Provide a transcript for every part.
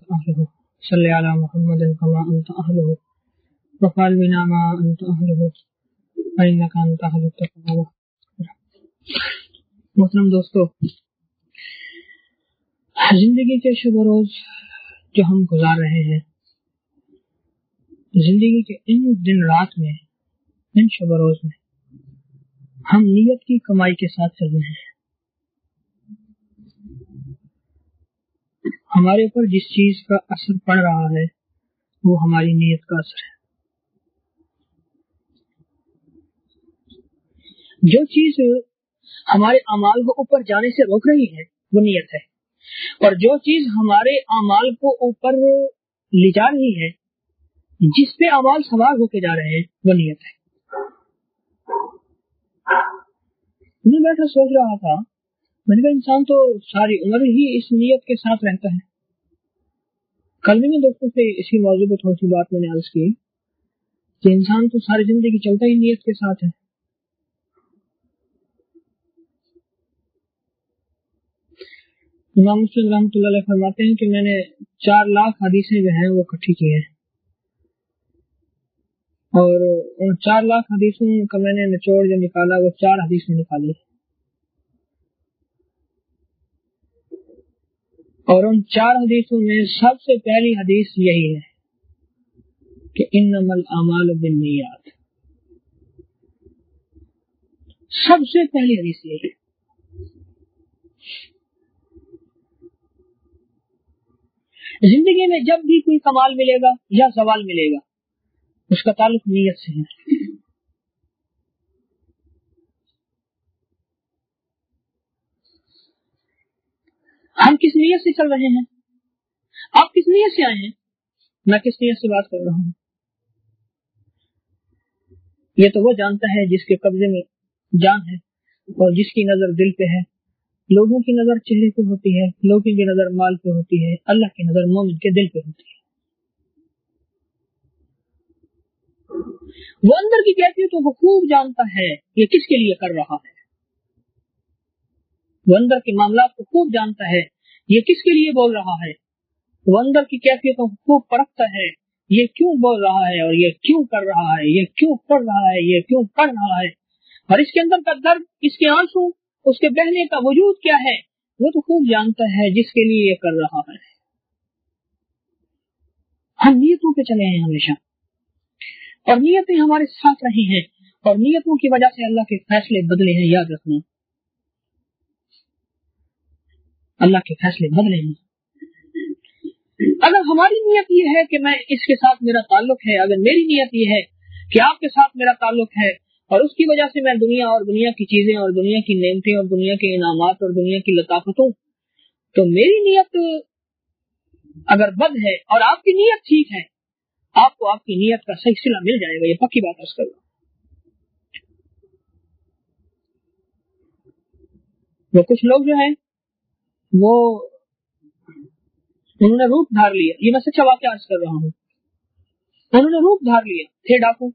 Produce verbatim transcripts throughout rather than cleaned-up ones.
أهله صل على محمد كما أنت أهله وقال بنا ما أنت أهله فإنك أنت أهل التقوى. محترم دوستو، زندگی کے شب و روز جو ہم گزار رہے ہیں، زندگی کے ان دن رات میں، ان شب و روز میں ہم نیت کی کمائی کے ساتھ چل رہے ہیں. ہمارے اوپر جس چیز کا اثر پڑ رہا ہے وہ ہماری نیت کا اثر ہے. جو چیز ہمارے اعمال کو اوپر جانے سے روک رہی ہے وہ نیت ہے، اور جو چیز ہمارے اعمال کو اوپر لے جا رہی ہے، جس پہ اعمال سوار ہو کے جا رہے ہیں، وہ نیت ہے. میں بیٹھا سوچ رہا تھا، میں نے کہا انسان تو ساری عمر ہی اس نیت کے ساتھ رہتا ہے. کل بھی میں دوستوں سے اسی موضوع پہ تھوڑی سی بات میں نے عرض کی کہ انسان تو ساری زندگی چلتا ہی نیت کے ساتھ ہے. امام مسلم رحمۃ اللہ علیہ فرماتے ہیں کہ میں نے چار لاکھ حدیثیں جو ہیں وہ اکٹھی کی ہیں، اور ان چار لاکھ حدیثوں کا میں نے نچوڑ جو نکالا وہ چار حدیثیں نکالی، اور ان چار حدیثوں میں سب سے پہلی حدیث یہی ہے کہ انما الاعمال بالنیات. سب سے پہلی حدیث یہی ہے. زندگی میں جب بھی کوئی کمال ملے گا یا زوال ملے گا، اس کا تعلق نیت سے ہے. ہم کس نیت سے چل رہے ہیں؟ آپ کس نیت سے آئے ہیں؟ میں کس نیت سے بات کر رہا ہوں؟ یہ تو وہ جانتا ہے جس کے قبضے میں جان ہے اور جس کی نظر دل پہ ہے. لوگوں کی نظر چہرے پہ ہوتی ہے، لوگوں کی نظر مال پہ ہوتی ہے، اللہ کی نظر مومن کے دل پہ ہوتی ہے. وہ اندر کی کیفیتوں کو خوب جانتا ہے یہ کس کے لیے کر رہا ہے. وہ اندر کے معاملات کو خوب جانتا ہے یہ کس کے لیے بول رہا ہے. وہ اندر کی کیفیتوں کو خوب پرکھتا ہے یہ کیوں بول رہا ہے، اور یہ کیوں کر رہا ہے، یہ کیوں پڑھ رہا ہے، یہ کیوں پڑھ رہا ہے، اور اس کے اندر کا درد، اس کے آنسو، اس کے بہنے کا وجود کیا ہے، وہ تو خوب جانتا ہے جس کے لیے یہ کر رہا ہے. ہم نیتوں پہ چلے ہیں ہمیشہ، اور نیتیں ہمارے ساتھ رہی ہیں، اور نیتوں کی وجہ سے اللہ کے فیصلے بدلے ہیں. یاد رکھنا، اللہ کے فیصلے بدلے ہیں. اگر ہماری نیت یہ ہے کہ میں اس کے ساتھ میرا تعلق ہے، اگر میری نیت یہ ہے کہ آپ کے ساتھ میرا تعلق ہے، اور اس کی وجہ سے میں دنیا اور دنیا کی چیزیں اور دنیا کی نعمتیں اور دنیا کے انعامات اور دنیا کی لطافتوں، تو میری نیت اگر بد ہے اور آپ کی نیت ٹھیک ہے، آپ کو آپ کی نیت کا صحیح صلہ مل جائے گا. یہ پکی بات عرض کر رہا ہوں. وہ کچھ لوگ جو ہیں وہ انہوں نے روپ دھار لیا، یہ میں سچا واقعہ عرض کر رہا ہوں، انہوں نے روپ دھار لیا، تھے ڈاکو،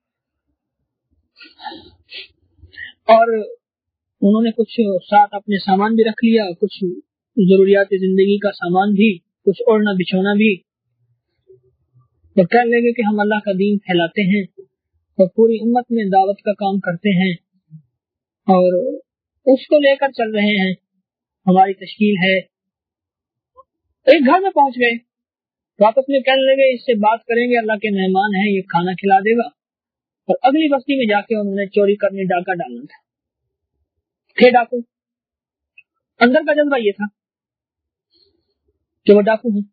اور انہوں نے کچھ ساتھ اپنے سامان بھی رکھ لیا، کچھ ضروریات زندگی کا سامان بھی، کچھ اوڑھنا بچھونا بھی، اور کہنے لگے کہ ہم اللہ کا دین پھیلاتے ہیں اور پوری امت میں دعوت کا کام کرتے ہیں اور اس کو لے کر چل رہے ہیں، ہماری تشکیل ہے. ایک گھر میں پہنچ گئے، واپس میں کہنے لگے اس سے بات کریں گے، اللہ کے مہمان ہیں، یہ کھانا کھلا دے گا. اور اگلی بستی میں جا کے انہوں نے چوری کرنے ڈاکہ ڈالنا تھا. تھے ڈاکو، اندر کا جذبہ یہ تھا کہ وہ ڈاکو ہیں.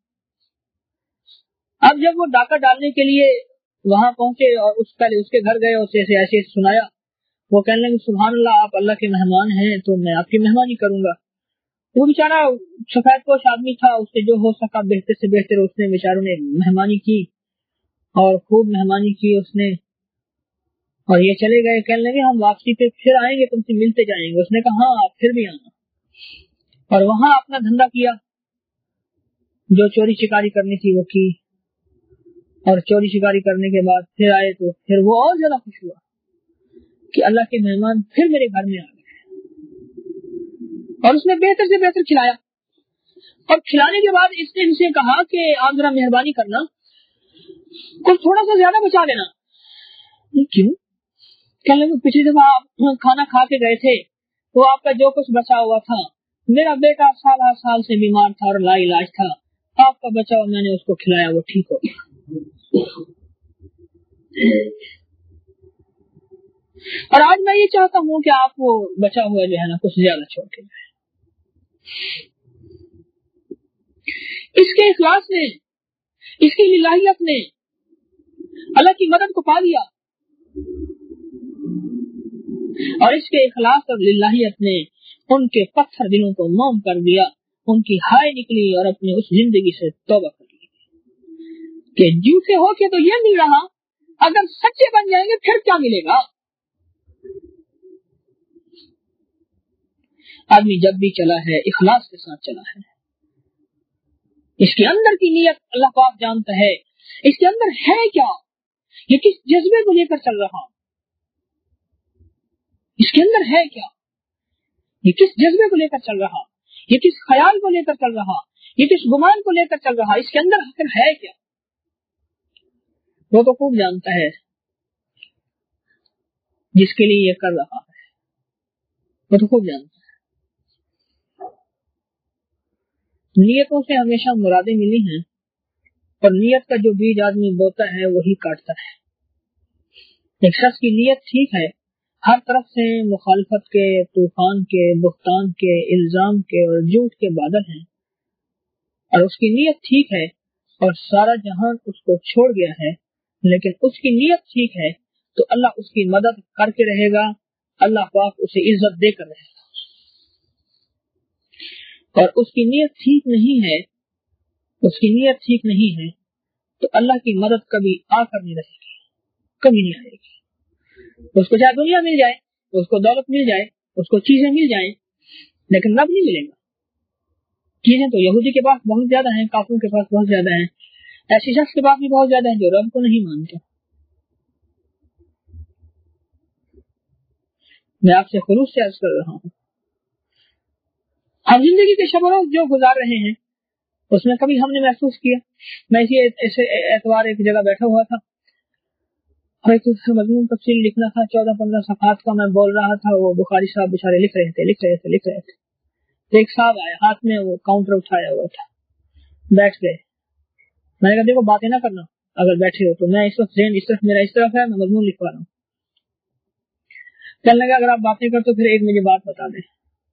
اب جب وہ ڈاکہ ڈالنے کے لیے وہاں پہنچے اور اس پہلے اس کے گھر گئے اور اسے ایسے سنایا، وہ کہنے لگے سبحان اللہ، آپ اللہ کے مہمان ہیں تو میں آپ کی مہمانی کروں گا. وہ بیچارہ سفید پوش آدمی تھا، اس سے جو ہو سکا بہتر سے بہتر اس نے بیچاروں نے مہمانی کی، اور خوب مہمانی کی اس نے. اور یہ چلے گئے، کہنے لگے ہم واپسی پہ پھر آئیں گے، تم سے ملتے جائیں گے. اس نے کہا ہاں آپ پھر بھی آنا، اور وہاں اپنا دھندا کیا، جو چوری چکاری کرنی تھی وہ کی، اور چوری چکاری کرنے کے بعد پھر آئے تو پھر وہ اور زیادہ خوش ہوا کہ اللہ کے مہمان پھر میرے گھر میں آ گئے، اور اس نے بہتر سے بہتر کھلایا. اور کھلانے کے بعد اس نے ان سے کہا کہ آپ ذرا مہربانی کرنا کچھ تھوڑا سا زیادہ بچا لینا. کیوں؟ کہنے لگے پچھلی دفعہ آپ کھانا کھا کے گئے تھے تو آپ کا جو کچھ بچا ہوا تھا، میرا بیٹا سال ہر سال سے بیمار تھا اور لا علاج تھا، آپ کا بچا ہوا میں نے اس کو کھلایا، وہ ٹھیک ہو گیا. اور آج میں یہ چاہتا ہوں کہ آپ وہ بچا ہوا جو ہے نا کچھ زیادہ چھوڑ کے جائے. اس کے اخلاص نے، اس کی الہیت نے اللہ کی مدد کو پا لیا، اور اس کے اخلاص اور الہیت نے ان کے پتھر دلوں کو موم کر دیا. ان کی ہائے نکلی اور اپنی اس زندگی سے توبہ کر لی کہ جھوٹے ہو کے تو یہ مل رہا، اگر سچے بن جائیں گے پھر کیا ملے گا. آدمی جب بھی چلا ہے اخلاص کے ساتھ چلا ہے. اس کے اندر کی نیت اللہ پاک جانتا ہے، اس کے اندر ہے کیا، یہ کس جذبے کو لے کر چل رہا، اس کے اندر ہے کیا، یہ کس جذبے کو لے کر چل رہا، یہ کس خیال کو لے کر چل رہا، یہ کس گمان کو لے کر چل رہا، اس کے اندر آخر ہے کیا. وہ تو خوب جانتا ہے جس کے لیے یہ کر رہا ہے، وہ تو خوب جانتا ہے. نیتوں سے ہمیشہ مرادیں ملی ہیں، اور نیت کا جو بیج آدمی بوتا ہے وہی کاٹتا ہے. ایک شخص کی نیت ٹھیک ہے، ہر طرف سے مخالفت کے، طوفان کے، بہتان کے، الزام کے اور جھوٹ کے بادل ہیں، اور اس کی نیت ٹھیک ہے اور سارا جہان اس کو چھوڑ گیا ہے، لیکن اس کی نیت ٹھیک ہے تو اللہ اس کی مدد کر کے رہے گا، اللہ پاک اسے عزت دے کر رہے گا. اور اس کی نیت ٹھیک نہیں ہے، اس کی نیت ٹھیک نہیں ہے تو اللہ کی مدد کبھی آ کر نہیں رہے گی، کبھی نہیں آئے گی. اس کو چاہے دنیا مل جائے، اس کو دولت مل جائے، اس کو چیزیں مل جائیں، لیکن رب نہیں ملے گا. چیزیں تو یہودی کے پاس بہت زیادہ ہیں، کافروں کے پاس بہت زیادہ ہیں، ایسے شخص کے پاس بھی بہت زیادہ ہیں جو رب کو نہیں مانتا. میں آپ سے خلوص سے عرض کر رہا ہوں، ہم زندگی کے شب و روز جو گزار رہے ہیں اس میں کبھی ہم نے محسوس کیا. میں اسی ایسے اعتبار ایک جگہ بیٹھا ہوا تھا اور ایک مضمون تفصیل لکھنا تھا، چودہ پندرہ صفحات کا میں بول رہا تھا. وہ بخاری صاحب بیچارے لکھ رہے تھے لکھ رہے تھے لکھ رہے تھے تو ایک صاحب آیا، ہاتھ میں وہ کاؤنٹر اٹھایا ہوا تھا، بیٹھ گئے. میں نے کہا دیکھو باتیں نہ کرنا اگر بیٹھے ہو تو، میں اس وقت ذہن اس طرف میرا اس طرف ہے، میں مضمون لکھوا رہا ہوں. کہنے لگا اگر آپ باتیں کرتے تو پھر ایک مجھے بات بتا دیں.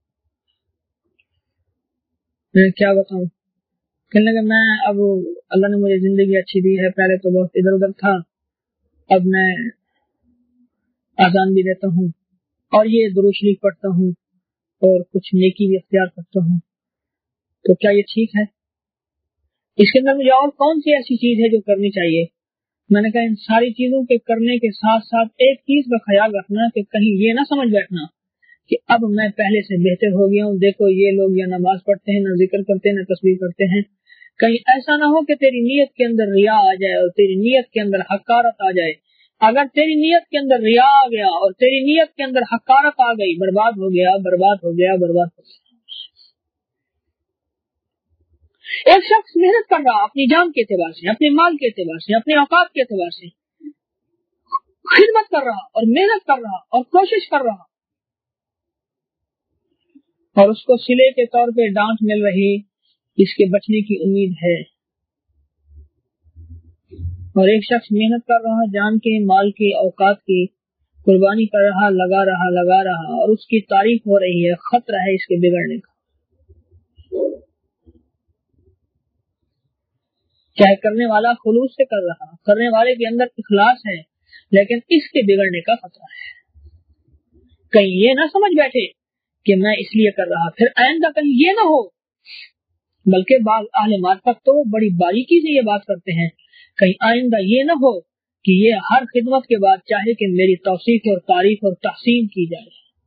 میں کیا بتاؤں؟ کہنے لگا میں اب اللہ نے مجھے زندگی اچھی دی ہے، پہلے تو بہت ادھر ادھر تھا، اب میں آزان بھی دیتا ہوں اور یہ درود شریف پڑھتا ہوں اور کچھ نیکی بھی اختیار کرتا ہوں، تو کیا یہ ٹھیک ہے؟ اس کے اندر مجھے اور کون سی ایسی چیز ہے جو کرنی چاہیے؟ میں نے کہا ان ساری چیزوں کے کرنے کے ساتھ ساتھ ایک چیز کا خیال رکھنا کہ کہیں یہ نہ سمجھ بیٹھنا کہ اب میں پہلے سے بہتر ہو گیا ہوں، دیکھو یہ لوگ یا نماز پڑھتے ہیں، نہ ذکر کرتے ہیں، نہ تسبیح کرتے ہیں. کہیں ایسا نہ ہو کہ تیری نیت کے اندر ریا آ جائے اور تیری نیت کے اندر حقارت آ جائے. اگر تیری نیت کے اندر ریا آ گیا اور تیری نیت کے اندر حقارت آ گئی، برباد ہو گیا برباد ہو گیا برباد ہو گیا. ایک شخص محنت کر رہا اپنی جان کے اعتبار سے، اپنے مال کے اعتبار سے، اپنے اوقات کے اعتبار سے خدمت کر رہا اور محنت کر رہا اور کوشش کر رہا، اور اس کو صلے کے طور پہ ڈانٹ مل رہی، اس کے بچنے کی امید ہے. اور ایک شخص محنت کر رہا، جان کے، مال کی، اوقات کی قربانی کر رہا، لگا رہا لگا رہا اور اس کی تعریف ہو رہی ہے، خطرہ ہے اس کے بگڑنے کا. چاہے کرنے والا خلوص سے کر رہا، کرنے والے کے اندر اخلاص ہے، لیکن اس کے بگڑنے کا خطرہ ہے. کہیں یہ نہ سمجھ بیٹھے کہ میں اس لیے کر رہا، پھر آئندہ کہیں یہ نہ ہو. بلکہ بعض اہل معرفت تو بڑی باریکی سے یہ بات کرتے ہیں، کہیں آئندہ یہ نہ ہو کہ یہ ہر خدمت کے بعد چاہے کہ میری توصیف اور تعریف اور تحسین کی جائے.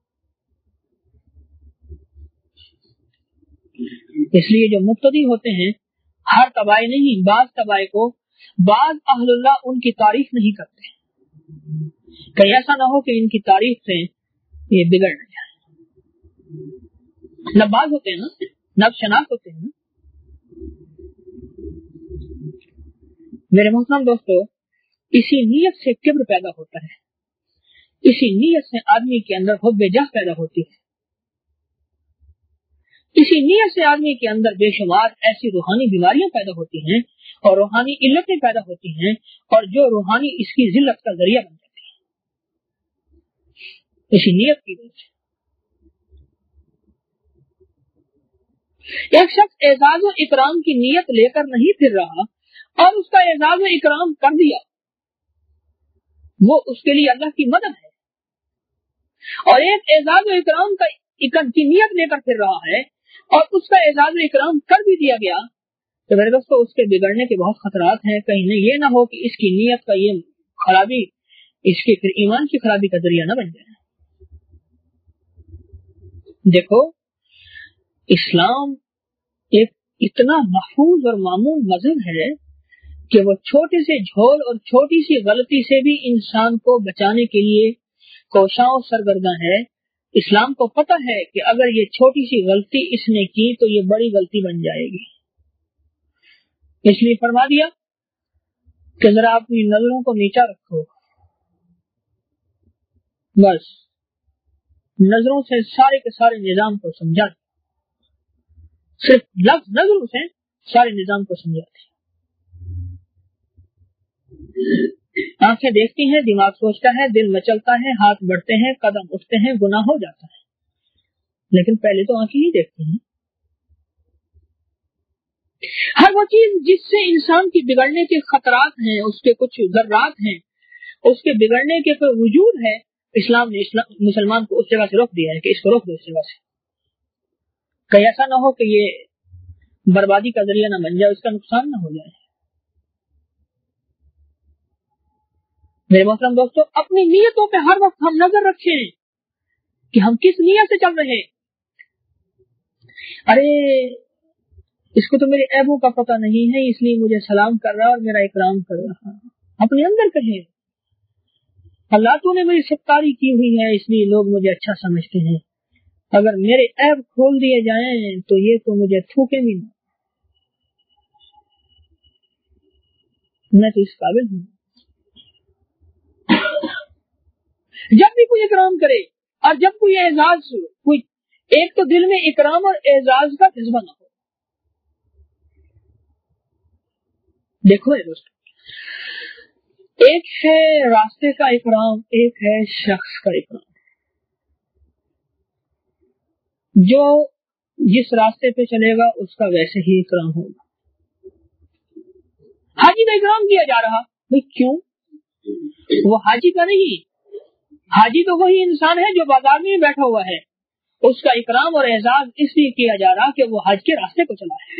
اس لیے جو مقتدی ہوتے ہیں، ہر تباہی نہیں، بعض تباہی کو بعض اہل اللہ ان کی تعریف نہیں کرتے، کہیں ایسا نہ ہو کہ ان کی تعریف سے یہ بگڑ نہ جائے. نہ بعض ہوتے ہیں نا، نفس شناس ہوتے ہیں نا، میرے محترم دوستو، اسی نیت سے کبر پیدا ہوتا ہے، اسی نیت سے آدمی کے اندر حب جاہ پیدا ہوتی ہے، اسی نیت سے آدمی کے اندر بے شمار ایسی روحانی بیماریاں پیدا ہوتی ہیں اور روحانی علتیں پیدا ہوتی ہیں، اور جو روحانی اس کی ذلت کا ذریعہ بن جاتی ہے اسی نیت کی وجہ سے۔ ایک شخص اعزاز و اکرام کی نیت لے کر نہیں پھر رہا اور اس کا اعزاز و اکرام کر دیا، وہ اس کے لیے اللہ کی مدد ہے، اور ایک اعزاز و اکرام کا کی نیت لے کر پھر رہا ہے اور اس کا اعزاز و اکرام کر بھی دیا گیا، تو میرے دوستو اس کے بگڑنے کے بہت خطرات ہیں۔ کہیں یہ نہ ہو کہ اس کی نیت کا یہ خرابی اس کے پھر ایمان کی خرابی کا ذریعہ نہ بن جائے۔ دیکھو، اسلام ایک اتنا محفوظ اور معمول مذہب ہے کہ وہ چھوٹے سے جھول اور چھوٹی سی غلطی سے بھی انسان کو بچانے کے لیے کوشاں و سرگرداں ہے۔ اسلام کو پتہ ہے کہ اگر یہ چھوٹی سی غلطی اس نے کی تو یہ بڑی غلطی بن جائے گی، اس لیے فرما دیا کہ ذرا اپنی نظروں کو نیچا رکھو، بس نظروں سے سارے کے سارے نظام کو سمجھا دیا، صرف لفظ نظروں سے سارے نظام کو سمجھا دیا۔ آنکھیں دیکھتی ہیں، دماغ سوچتا ہے، دل مچلتا ہے، ہاتھ بڑھتے ہیں، قدم اٹھتے ہیں، گناہ ہو جاتا ہے، لیکن پہلے تو آنکھیں ہی دیکھتی ہیں۔ ہر وہ چیز جس سے انسان کی بگڑنے کے خطرات ہیں، اس کے کچھ ذرات ہیں، اس کے بگڑنے کے کوئی وجود ہے، اسلام نے اسلام مسلمان کو اس جگہ سے روک دیا ہے کہ اس کو روک دو اس جگہ سے، کہیں ایسا نہ ہو کہ یہ بربادی کا ذریعہ نہ بن جائے، اس کا نقصان نہ ہو جائے۔ میرے محترم دوستو، اپنی نیتوں پہ ہر وقت ہم نظر رکھیں کہ ہم کس نیت سے چل رہے ہیں۔ ارے اس کو تو میرے عیبوں کا پتہ نہیں ہے، اس لیے مجھے سلام کر رہا اور میرا اکرام کر رہا، اپنے اندر کہیں اللہ تو نے میری ستاری کی ہوئی ہے اس لیے لوگ مجھے اچھا سمجھتے ہیں، اگر میرے عیب کھول دیے جائیں تو یہ تو مجھے تھوکیں بھی نہ، میں تو اس قابل ہوں۔ جب بھی کوئی اکرام کرے اور جب کوئی اعزاز، کوئی ایک تو دل میں اکرام اور اعزاز کا جذبہ نہ ہو۔ دیکھو اے دوست، ایک ہے راستے کا اکرام، ایک ہے شخص کا اکرام۔ جو جس راستے پہ چلے گا اس کا ویسے ہی اکرام ہوگا۔ حاجی کا اکرام کیا جا رہا، بھئی کیوں؟ وہ حاجی کا نہیں، حاجی تو وہی انسان ہے جو بازار میں بیٹھا ہوا ہے، اس کا اکرام اور اعزاز اس لیے کیا جا رہا کہ وہ حج کے راستے کو چلا ہے۔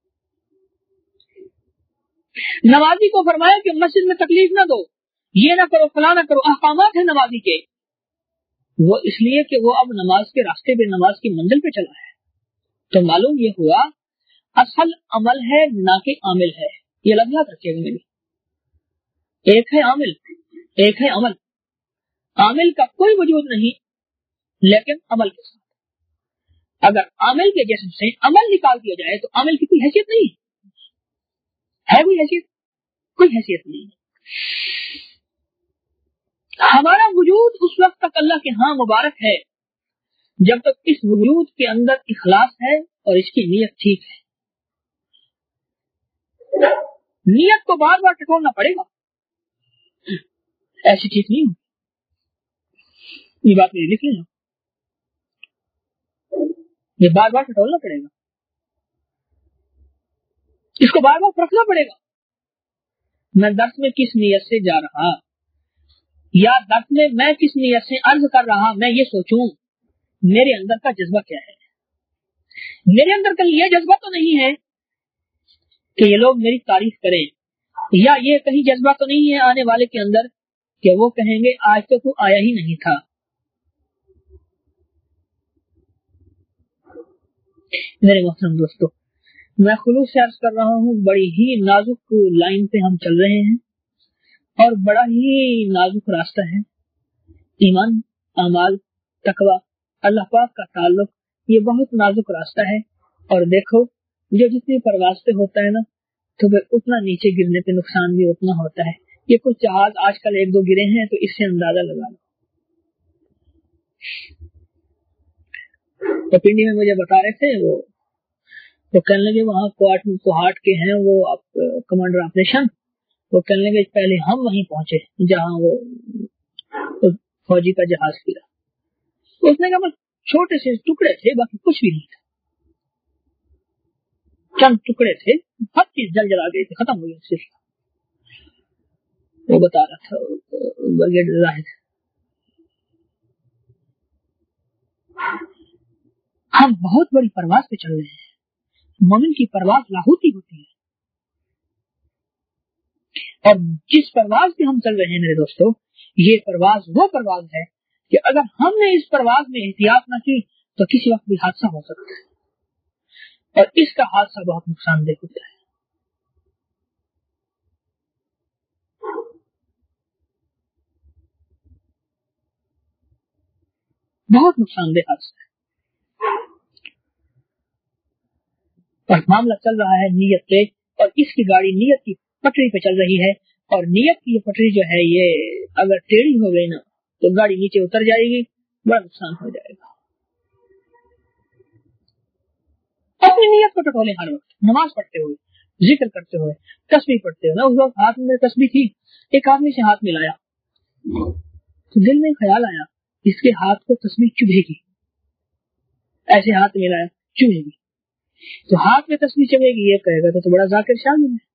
نمازی کو فرمایا کہ مسجد میں تکلیف نہ دو، یہ نہ کرو، فلاں نہ کرو، احکامات ہیں نمازی کے، وہ اس لیے کہ وہ اب نماز کے راستے پہ، نماز کی منزل پہ چلا ہے۔ تو معلوم یہ ہوا اصل عمل ہے نہ کہ عامل ہے، یہ لفظ یاد رکھیے گا میری، ایک ہے عامل، ایک ہے عمل۔ عامل کا کوئی وجود نہیں لیکن عمل کے ساتھ، اگر عامل کے جسم سے عمل نکال دیا جائے تو عمل کی کوئی حیثیت نہیں ہے، کوئی حیثیت کوئی حیثیت نہیں۔ ہمارا وجود اس وقت تک اللہ کے ہاں مبارک ہے جب تک اس وجود کے اندر اخلاص ہے اور اس کی نیت ٹھیک ہے۔ نیت کو بار بار ٹٹولنا پڑے گا، ایسی چیز نہیں ہوگی، یہ بات میری لکھ لینا، یہ بار بار ٹٹولنا پڑے گا، اس کو بار بار پرکھنا پڑے گا۔ میں درس میں کس نیت سے جا رہا، یا درس میں میں کس نیت سے عرض کر رہا، میں یہ سوچوں میرے اندر کا جذبہ کیا ہے۔ میرے اندر کہیں یہ جذبہ تو نہیں ہے کہ یہ لوگ میری تعریف کریں، یا یہ کہیں جذبہ تو نہیں ہے آنے والے کے اندر کہ وہ کہیں گے آج تو تو آیا ہی نہیں تھا۔ میرے محترم دوستو، میں خلوص سے عرض کر رہا ہوں، بڑی ہی نازک لائن پہ ہم چل رہے ہیں اور بڑا ہی نازک راستہ ہے۔ ایمان، اعمال، تقوی، اللہ پاک کا تعلق، یہ بہت نازک راستہ ہے۔ اور دیکھو جو جتنی پرواز پہ ہوتا ہے نا، تو پھر اتنا نیچے گرنے پہ نقصان بھی اتنا ہوتا ہے. یہ کچھ جہاز آج کل ایک دو گرے ہیں تو اس سے اندازہ لگا لو. تو پنڈی میں مجھے بتا رہے تھے وہ تو کہنے لگے وہاں کوہاٹ کے ہیں وہ کمانڈر آپریشن. وہ کہنے لگے پہلے ہم وہیں پہنچے جہاں وہ فوجی کا جہاز گرا. اس نے کہا بس چھوٹے سے ٹکڑے تھے, باقی کچھ بھی نہیں تھا, چند ٹکڑے تھے, ہر چیز جل جلا گئی تھی, ختم ہو گئی صرف. وہ بتا رہا تھا برگیڈیئر زاہد. ہم بہت بڑی پرواز پہ چل رہے ہیں. مومن کی پرواز لاہوتی ہوتی ہے, اور جس پرواز پہ ہم چل رہے ہیں میرے دوستو, یہ پرواز وہ پرواز ہے کہ اگر ہم نے اس پرواز میں احتیاط نہ کی تو کسی وقت بھی حادثہ ہو سکتا ہے, اور اس کا حادثہ بہت نقصان دہ ہوتا ہے. بہت نقصان دہ حادثہ ہے. اور معاملہ چل رہا ہے نیت پہ, اور اس کی گاڑی نیت کی پٹری پہ چل رہی ہے, اور نیت کی یہ پٹری جو ہے یہ اگر ٹیڑھی ہو گئی نا تو گاڑی نیچے اتر جائے گی, بڑا نقصان ہو جائے گا. اپنی نیت کو ٹٹولے ہر وقت, نماز پڑھتے ہوئے, ذکر کرتے ہوئے, تسبیح پڑھتے ہوئے. اس وقت ہاتھ میں تسبیح تھی, ایک آدمی سے ہاتھ ملایا تو دل میں خیال آیا اس کے ہاتھ کو تسبیح چبھے گی, ایسے ہاتھ ملایا چبھے گی, تو ہاتھ میں تسبیح چبھے گی, یہ کہے گا تو, تو بڑا ذاکر شامل ہے,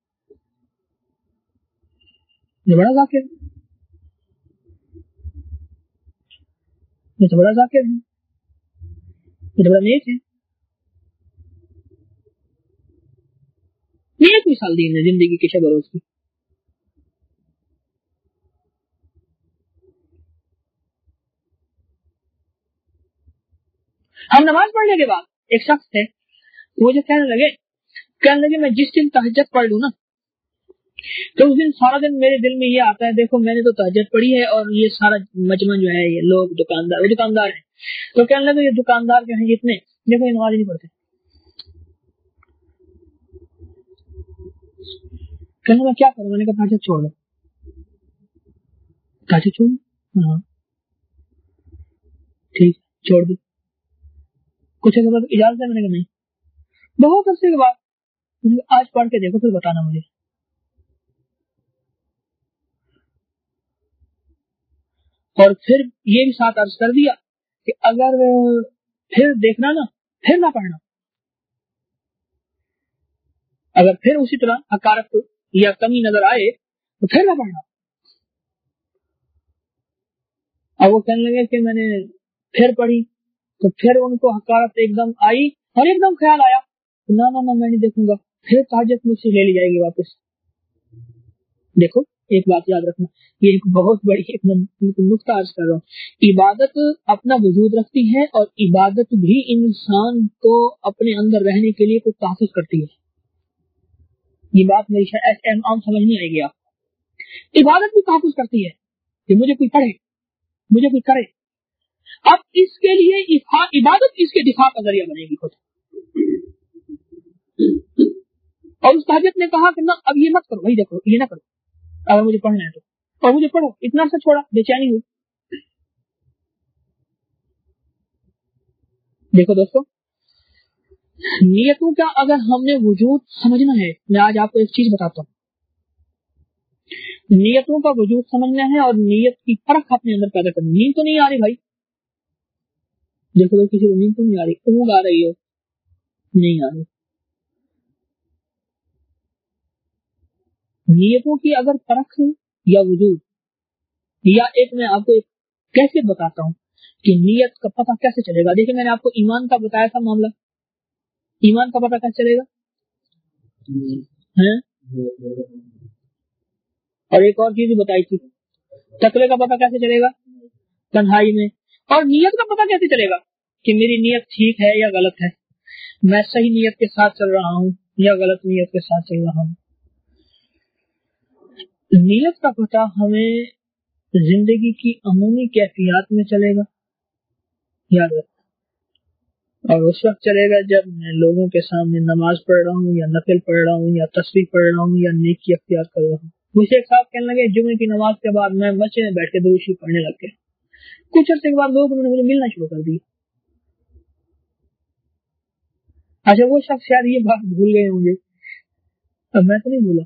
یہ بڑا ذاکر ہے, یہ تو بڑا ذاکر ہے, یہ تو بڑا نیک ہے. نیک مثال دی ہے زندگی کے شب روز کی. ہم نماز پڑھنے کے بعد ایک شخص تھے, وہ جو کہنے لگے کہنے لگے میں جس دن تہجد پڑھ لوں نا تو اس دن سارا دن میرے دل میں یہ آتا ہے, دیکھو میں نے تو تہجد پڑھی ہے اور یہ سارا مجمع جو ہے یہ لوگ دکاندار دکاندار ہیں, تو کہنے لگے یہ دکاندار جو ہیں جتنے, دیکھو یہ نماز نہیں پڑھتے. کہنے میں کیا کروں, میں نے کہا تہجد چھوڑ دو. تہجد چھوڑ دو, ہاں ٹھیک چھوڑ دی. کچھ ایسا اجازت ہے, میں نے کہا نہیں. بہت عرصے کے بعد آج پڑھ کے دیکھو پھر بتانا مجھے. اور پھر یہ بھی ساتھ عرض کر دیا کہ اگر پھر دیکھنا نا پھر نہ پڑھنا, اگر پھر اسی طرح حقارت یا کمی نظر آئے تو پھر نہ پڑھنا. اب وہ کہنے لگے کہ میں نے پھر پڑھی تو پھر ان کو حقارت ایک دم آئی اور ایک دم خیال آیا نہ نہ نہ میں نہیں دیکھوں گا, پھر تہجد مجھ سے لے لی جائے گی واپس. دیکھو ایک بات یاد رکھنا, یہ ایک بہت بڑی ایک نقطہ عرض کر رہا ہوں. عبادت اپنا وجود رکھتی ہے, اور عبادت بھی انسان کو اپنے اندر رہنے کے لیے کچھ تحفظ کرتی ہے. یہ بات میری شاید عام سمجھ نہیں آئے گی آپ. عبادت بھی تحفظ کرتی ہے کہ مجھے کوئی پڑھے, مجھے کوئی کرے. اب اس کے لیے عبادت اس کے دفاع کا ذریعہ بنے گی خود. اور اس تہجد نے کہا کہ نہ اب یہ مت کرو, وہی دیکھو یہ نہ کرو, اگر مجھے پڑھنا ہے تو, اور مجھے پڑھو. اتنا سا چھوڑا, بے چینی ہوئی. دیکھو دوستو, نیتوں کا اگر ہم نے وجود سمجھنا ہے, میں آج آپ کو ایک چیز بتاتا ہوں. نیتوں کا وجود سمجھنا ہے اور نیت کی فرق اپنے اندر پیدا کرنی. نیند تو نہیں آ رہی بھائی, دیکھو بھائی کسی کو نیند تو نہیں آ رہی, اونگ آ رہی ہو, نہیں آ رہی. نیتوں کی اگر فرق یا وجود, یا ایک میں آپ کو ایک کیسے بتاتا ہوں کہ نیت کا پتہ کیسے چلے گا. دیکھیں میں نے آپ کو ایمان کا بتایا تھا معاملہ, ایمان کا پتہ کیسے چلے گا ہے, اور ایک اور چیز بتائی تھی, تقوی کا پتہ کیسے چلے گا تنہائی میں. اور نیت کا پتہ کیسے چلے گا کہ میری نیت ٹھیک ہے یا غلط ہے, میں صحیح نیت کے ساتھ چل رہا ہوں یا غلط نیت کے ساتھ چل رہا ہوں. نیت کا پتہ ہمیں زندگی کی عمومی کیفیات میں چلے گا, یاد رکھنا. اور اس وقت چلے گا جب میں لوگوں کے سامنے نماز پڑھ رہا ہوں یا نفل پڑھ رہا ہوں یا تسبیح پڑھ رہا ہوں یا نیکی اختیار کر رہا ہوں. مجھے ایک صاحب کہنے لگے جمعے کی نماز کے بعد میں مسجد میں بیٹھ کے درود شریف پڑھنے لگ گیا. کچھ عرصے کے بعد لوگ انہوں نے مجھے ملنا شروع کر دیا. اچھا وہ شخص شاید یہ بات بھول گئے ہوں گے, اب میں تو نہیں بھولا.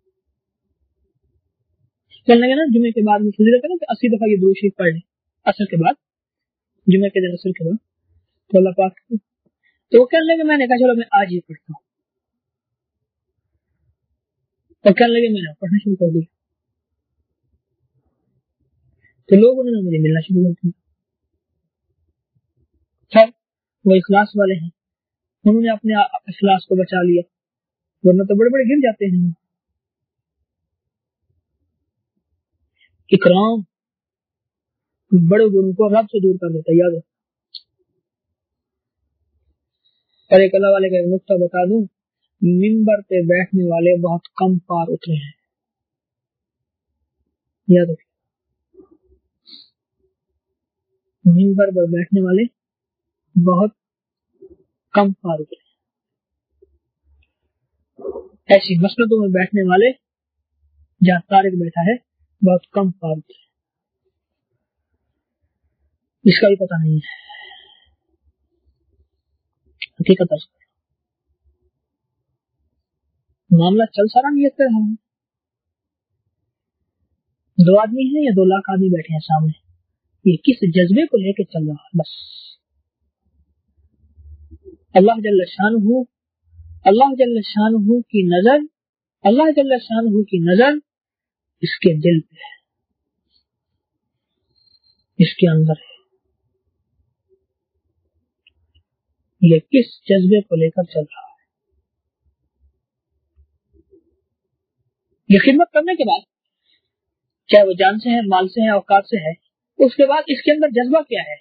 کہنے لگے نا جمعے کے بعد مجھے کریں کہ اسی دفعہ یہ درود شریف پڑھ لیں اثر کے بعد, جمعے کے دن اثر کے بعد, تو اللہ پاک. تو وہ کہنے لگے میں نے کہا چلو میں آج ہی پڑھتا ہوں, اور کہنے لگے میں نے پڑھنا شروع کر دیا. تو لوگ انہوں نے مجھے ملنا شروع کر دیا. خیر وہ اخلاص والے ہیں, انہوں نے اپنے اخلاص کو بچا لیا, ورنہ تو بڑے بڑے گر جاتے ہیں. اکرام بڑے بڑوں کو رب سے دور کر دیتا ہے, یاد رکھ. اور ایک اللہ والے کا ایک نقطہ بتا دوں, منبر پہ بیٹھنے والے بہت کم پار اترے ہیں, یاد رکھ. منبر پر بیٹھنے والے بہت کم پار اترے ہیں. ایسی مسجدوں میں بیٹھنے والے جہاں طارق بیٹھا ہے بہت کم پار اترے ہیں. اس کا بھی پتہ نہیں ہے حقیقت. معاملہ چل سارا نیت پہ رہا ہے. دو آدمی ہیں یا دو لاکھ آدمی بیٹھے ہیں سامنے, یہ کس جذبے کو لے کے چل رہا ہے. بس اللہ جل شانہ, اللہ جل شانہ کی نظر, اللہ جل شانہ کی نظر اس کے دل پہ ہے, اس کے اندر ہے. یہ کس جذبے کو لے کر چل رہا ہے. یہ خدمت کرنے کے بعد چاہے وہ جان سے ہے, مال سے ہے, اوقات سے ہے, اس کے بعد اس کے اندر جذبہ کیا ہے.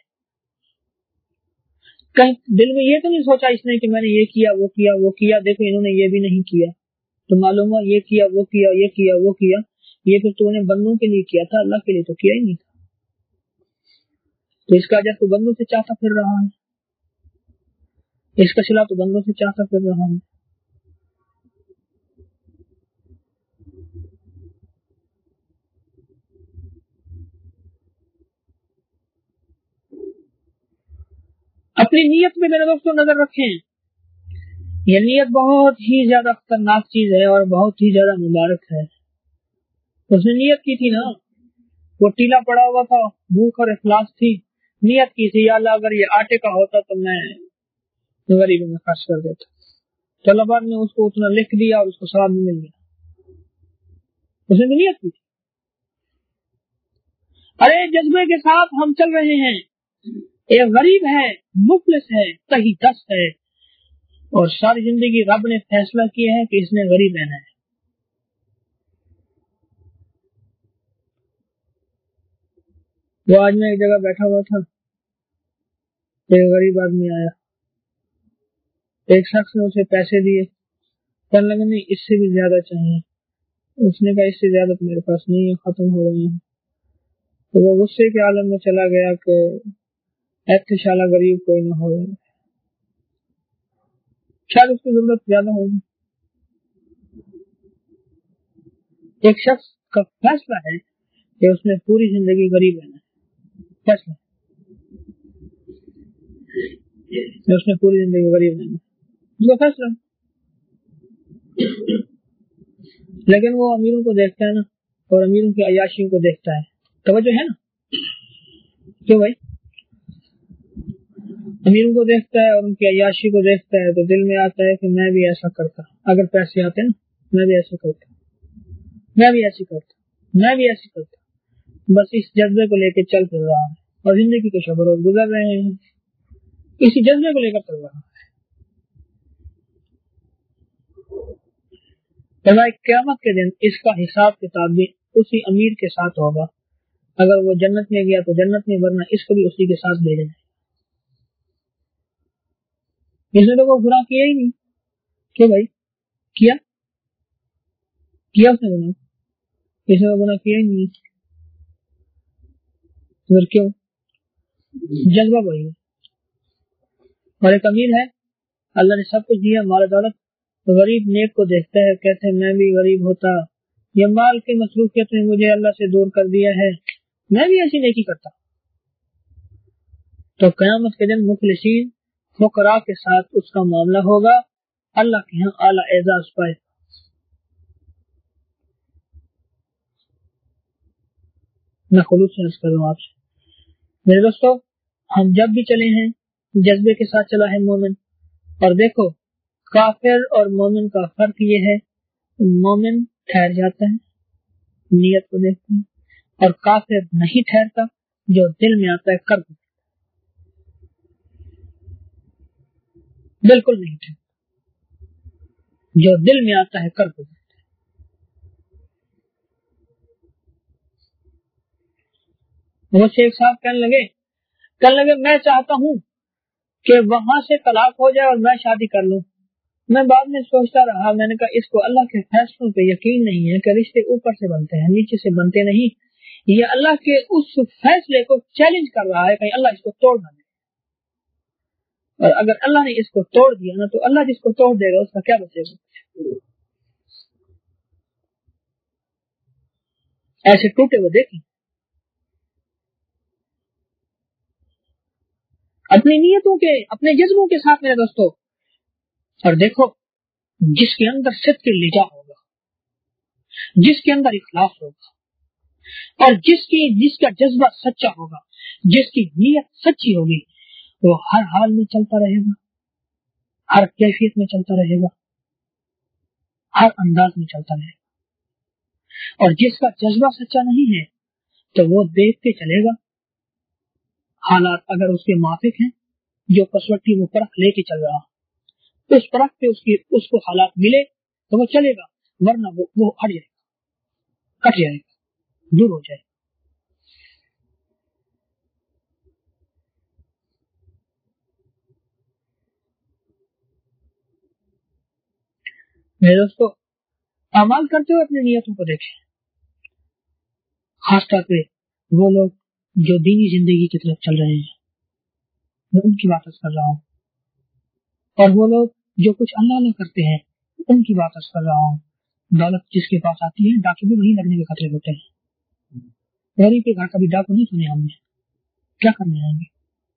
کہیں دل میں یہ تو نہیں سوچا اس نے کہ میں نے یہ کیا وہ کیا وہ کیا, دیکھو انہوں نے یہ بھی نہیں کیا تو معلوم ہوا یہ کیا وہ کیا یہ کیا وہ کیا, یہ پھر تو نے بندوں کے لیے کیا تھا, اللہ کے لیے تو کیا ہی نہیں تھا. تو اس کا اجر تو بندوں سے چاہتا پھر رہا ہے, اس کا صلہ تو بندوں سے چاہتا پھر رہا ہے. اپنی نیت میں میرے دوستوں نظر رکھیں. یہ نیت بہت ہی زیادہ خطرناک چیز ہے اور بہت ہی زیادہ مبارک ہے. اس نے نیت کی تھی نا, وہ ٹیلا پڑا ہوا تھا, بھوک اور افلاس تھی, نیت کی تھی یا اللہ اگر یہ آٹے کا ہوتا تو میں غریبوں میں خرچ کر دیتا. تو اللہ پاک نے اس کو اتنا لکھ دیا اور اس کو ثواب بھی مل گیا. اس نے نیت کی تھی. ارے جذبے کے ساتھ ہم چل رہے ہیں. ایک غریب ہے, مفلس ہے, کہیں دست ہے, اور ساری زندگی رب نے فیصلہ کیا ہے کہ اس نے غریب رہنا ہے. وہ آج میں ایک جگہ بیٹھا ہوا تھا, ایک غریب آدمی آیا, ایک شخص نے اسے پیسے دیے, کہنے لگا نہیں اس سے بھی زیادہ چاہیے. اس نے کہا اس سے زیادہ تو میرے پاس نہیں ہے, ختم ہو رہے ہیں. تو وہ غصے کے عالم میں چلا گیا کہ ایسے شالا غریب کوئی نہ ہو, شاید اس کی ضرورت زیادہ ہوگی. ایک شخص کا فیصلہ ہے کہ اس نے پوری زندگی غریب رہنا ہے, فیصلہ اس نے پوری زندگی غریب رہنا ہے, اس کا فیصلہ. لیکن وہ امیروں کو دیکھتا ہے نا, اور امیروں کی عیاشیوں کو دیکھتا ہے. توجہ ہے نا, کیوں بھائی؟ امیروں کو دیکھتا ہے اور ان کی عیاشی کو دیکھتا ہے تو دل میں آتا ہے کہ میں بھی ایسا کرتا, اگر پیسے آتے نا میں بھی ایسا کرتا, میں بھی ایسی کرتا, میں بھی ایسی کرتا. بس اس جذبے کو لے کے چل پڑ رہا ہے, اور زندگی کے شب روز گزر رہے ہیں اسی جذبے کو لے کر چل رہا ہے. قیامت کے دن اس کا حساب کتاب بھی اسی امیر کے ساتھ ہوگا. اگر وہ جنت میں گیا تو جنت میں, ورنہ اس کو بھی اسی کے ساتھ بھیجنا ہے. اس نے تو وہ گناہ کیا ہی نہیں. کیوں بھائی؟ کیا کیا اس نے گناہ, اس نے گناہ کیا ہی نہیں. پھر کیوں؟ جذبہ وہی ہے. और एक अमीर है, अल्लाह ने सब कुछ दिया, माल दौलत, गरीब नेक को देखता है, कहते हैं मैं भी गरीब होता, ये माल की मसरूफियत ने मुझे अल्लाह से दूर कर दिया है, मैं भी ऐसी नेकी करता। तो क़यामत के दिन मुखलिसीन फुकरा के साथ उसका मामला होगा, अल्लाह के यहाँ आला एजाज पाए। मैं खुलूस से अर्ज कर रहा हूँ आपसे मेरे दोस्तों, हम जब भी चले हैं जज्बे के साथ चला है मोमिन। और देखो, काफिर और मोमिन का फर्क ये है, मोमिन ठहर जाता है, नियत को देखते हैं, और काफिर नहीं ठहरता, जो दिल में आता है कर दो, बिल्कुल नहीं ठहरता, जो दिल में आता है कर दो। मुझसे एक साहब कहने लगे कहने लगे मैं चाहता हूँ कि वहां से तलाक हो जाए और मैं शादी कर लूं। मैं बाद में सोचता रहा, मैंने कहा इसको अल्लाह के फैसलों पे यकीन नहीं है कि रिश्ते ऊपर से बनते हैं, नीचे से बनते नहीं। ये अल्लाह के उस फैसले को चैलेंज कर रहा है, कहीं अल्लाह इसको तोड़ ना दे। और अगर अल्लाह ने इसको तोड़ दिया ना, तो अल्लाह जिसको तोड़ देगा उसका क्या बचेगा। ऐसे टूटे वो देखें, अपनी नीयतों के, अपने जज्बों के साथ मेरे दोस्तों। और देखो, जिसके अंदर सिद्क़ की लिजा होगा, जिसके अंदर इखलास होगा, और जिसकी जिसका जज्बा सच्चा होगा, जिसकी नीयत सच्ची होगी, वो हर हाल में चलता रहेगा, हर कैफियत में चलता रहेगा, हर अंदाज में चलता रहेगा। और जिसका जज्बा सच्चा नहीं है, तो वो देख के चलेगा, हालात अगर उसके माफिक हैं, जो कसवट्टी वो परख लेके चल रहा, उस परख पे उसकी उसको हालात मिले तो वो चलेगा, वरना वो वो हट जाएगा, कट जाएगा, दूर हो जाएगा। मेरे दोस्तों, अमल करते हुए अपनी नियतों को देखें, खासतौर पे वो लोग जो दीनी जिंदगी की तरफ चल रहे हैं, मैं उनकी बात कर रहा हूँ। और वो लोग जो कुछ अल्लाह अल्लाह करते हैं, उनकी बात कर रहा हूँ। दौलत जिसके पास आती है, डाकू भी वहीं लगने के खतरे होते हैं। गरीब के घर कभी डाकू नहीं सुने हमने, क्या करने आएंगे।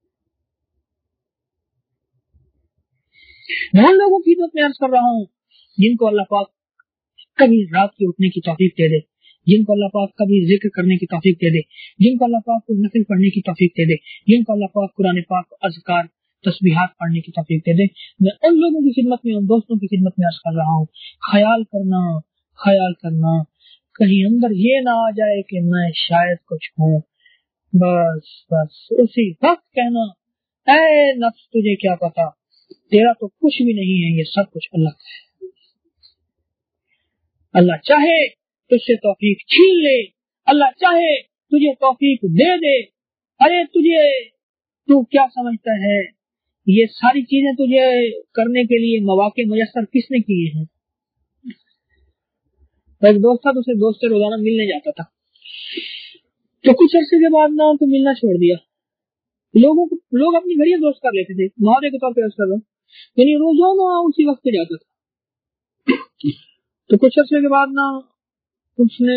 मैं उन लोगों की खिदमत में अर्ज कर रहा हूँ जिनको अल्लाह पाक कभी रात के उठने की तौफीक दे दे, जिनको अल्लाह पाक कभी जिक्र करने की तौफीक दे दे, जिनको अल्लाह पाक को नफिल पढ़ने की तौफीक दे दे, जिनको अल्लाह पाक कुरान पाक, अज़कार, तस्बीहात पढ़ने की तौफीक दे दे। मैं उन लोगों की खिदमत में, उन दोस्तों की खिदमत में अर्ज कर रहा हूँ, ख्याल करना ख्याल करना कहीं अंदर ये ना आ जाए कि मैं शायद कुछ हूँ। बस बस उसी वक्त कहना, ऐ नफ्स तुझे क्या पता, तेरा तो कुछ भी नहीं है, ये सब कुछ अल्लाह का है। अल्लाह चाहे तुझसे तौफीक छीन ले, अल्लाह चाहे तुझे तौफीक दे दे। अरे तुझे, तू क्या समझता है, ये सारी चीजें तुझे करने के लिए मौके मुयस्सर किसने किए हैं। एक दोस्त था, दूसरे दोस्त से रोजाना मिलने जाता था, तो कुछ अरसे के बाद ना तो मिलना छोड़ दिया। लोगों को लोग अपनी घड़ियां दोस्त कर लेते थे, मुहावरे के तौर पर कर रहा हूं, यानी रोजाना उसी वक्त पे जाता था। तो कुछ अरसे के बाद ना उसने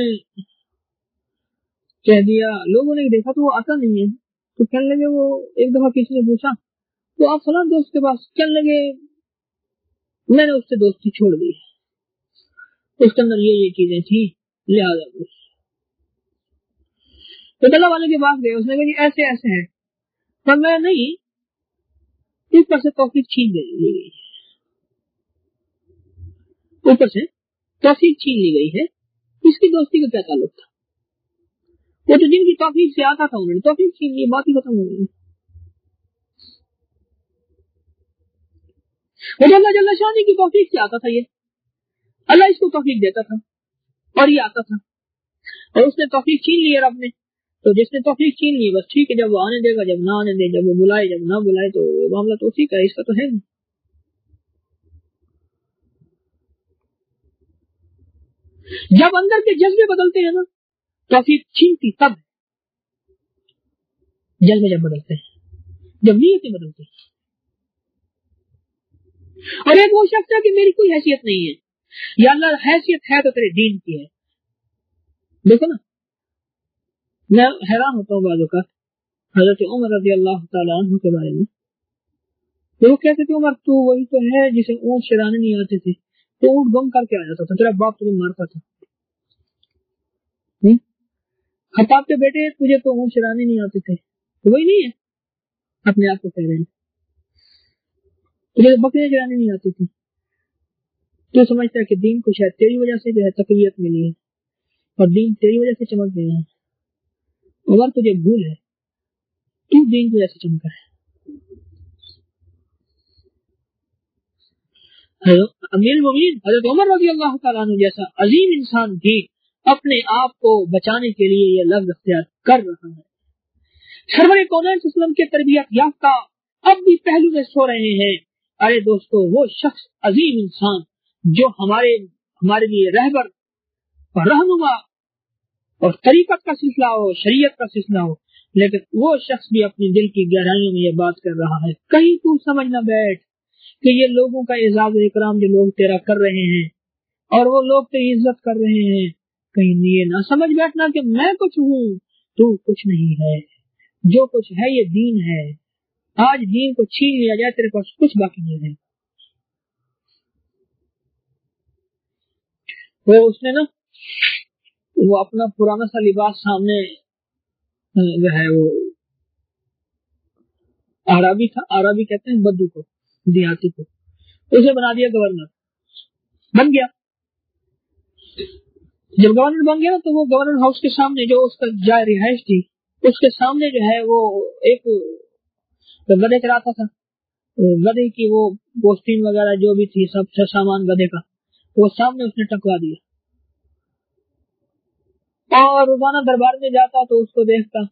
कह दिया, लोगों ने देखा तो वो आता नहीं है, तो कहने लगे, वो एक दफा किसी ने पूछा तो आप फलां दोस्त के पास, कहने लगे मैंने उससे दोस्ती छोड़ दी, उसके अंदर ये ये चीजें थी, लिहाजा तो दला वाले के पास गए, उसने कहा कि ऐसे ऐसे है, पर मैं नहीं, ऊपर से तौफीक छीन ली गई, ऊपर से तौफीक छीन ली गई है, इसकी दोस्ती का क्या ताल्लुक था। वो तो जिनकी तौफीक से आता था उन्होंने तौफीक छीन ली, बात ही खत्म हो गई। वो अल्लाह जल्ला शानी की तौफीक से आता था, ये अल्लाह इसको तौफीक देता था और ये आता था, और उसने तौफीक छीन ली है रब ने। तो जिसने तौफीक छीन ली, बस ठीक है, जब वो आने देगा, जब ना आने दे, जब वो बुलाए जब ना बुलाए, तो मामला तो उसी का है, इसका तो है नहीं। जब अंदर के जज्बे बदलते हैं ना, तौफीक छीनती तब है, जज्बे जब बदलते हैं, जब नीयतें बदलती हैं। اور ایک وہ شخص ہے کہ میری کوئی حیثیت نہیں ہے. یا اللہ حیثیت ہے تو تیرے دین کی ہے. دیکھو نا, میں حیران ہوتا ہوں بعض اوقات حضرت عمر رضی اللہ تعالیٰ عنہ کے بارے میں. وہ کہتے تھے عمر تو وہی تو ہے جسے اونٹ چرانے نہیں آتے تھے, تو اونٹ گم کر کے آ جاتا تھا, تیرا باپ تجھے مارتا تھا. خطاب کے بیٹے تجھے تو اونٹ چرانے نہیں آتے تھے, تو وہی نہیں ہے اپنے آپ کو کہہ رہے ہیں. تجھے بکریاں چرانے نہیں آتی تھی, تو سمجھتا ہے کہ دین کو شاید تیری وجہ سے جو ہے تقویت ملی ہے اور دین تیری وجہ سے چمک گیا ہے. عمر تجھے بھول ہے, تو دین کی وجہ سے چمکا ہے. امیر المومنین حضرت عمر رضی اللہ تعالیٰ عنہ جیسا عظیم انسان بھی اپنے آپ کو بچانے کے لیے یہ لفظ اختیار کر رہا ہے. سرور کونین صلی اللہ علیہ وسلم کے تربیت یافتہ اب بھی پہلو میں سو رہے ہیں. ارے دوستو, وہ شخص عظیم انسان جو ہمارے ہمارے لیے رہبر اور رہنما اور طریقت کا سلسلہ ہو, شریعت کا سلسلہ ہو, لیکن وہ شخص بھی اپنی دل کی گہرائیوں میں یہ بات کر رہا ہے. کہیں تو سمجھ نہ بیٹھ کہ یہ لوگوں کا اعزاز و اکرام جو لوگ تیرا کر رہے ہیں اور وہ لوگ تیری عزت کر رہے ہیں, کہیں یہ نہ سمجھ بیٹھنا کہ میں کچھ ہوں تو کچھ نہیں ہے. جو کچھ ہے یہ دین ہے. آج دین کو چھین لیا جائے تیرے پاس کچھ باقی نہیں ہے. وہ اس نے نا وہ اپنا پرانا سا لباس سامنے جو ہے وہ عربی تھا, عربی کہتے ہیں بدو کو, دیہاتی کو, اسے بنا دیا گورنر. بن گیا. جب گورنر بن گیا تو وہ گورنر ہاؤس کے سامنے جو اس کا جائے رہائش تھی اس کے سامنے جو ہے وہ ایک گدھے چلاتا تھا. گدھے کی وہ گوشتین وغیرہ جو بھی تھی سب سامان گدھے کا وہ سامنے اس نے ٹکوا دیا, اور روزانہ دربار میں جاتا تو اس کو دیکھتا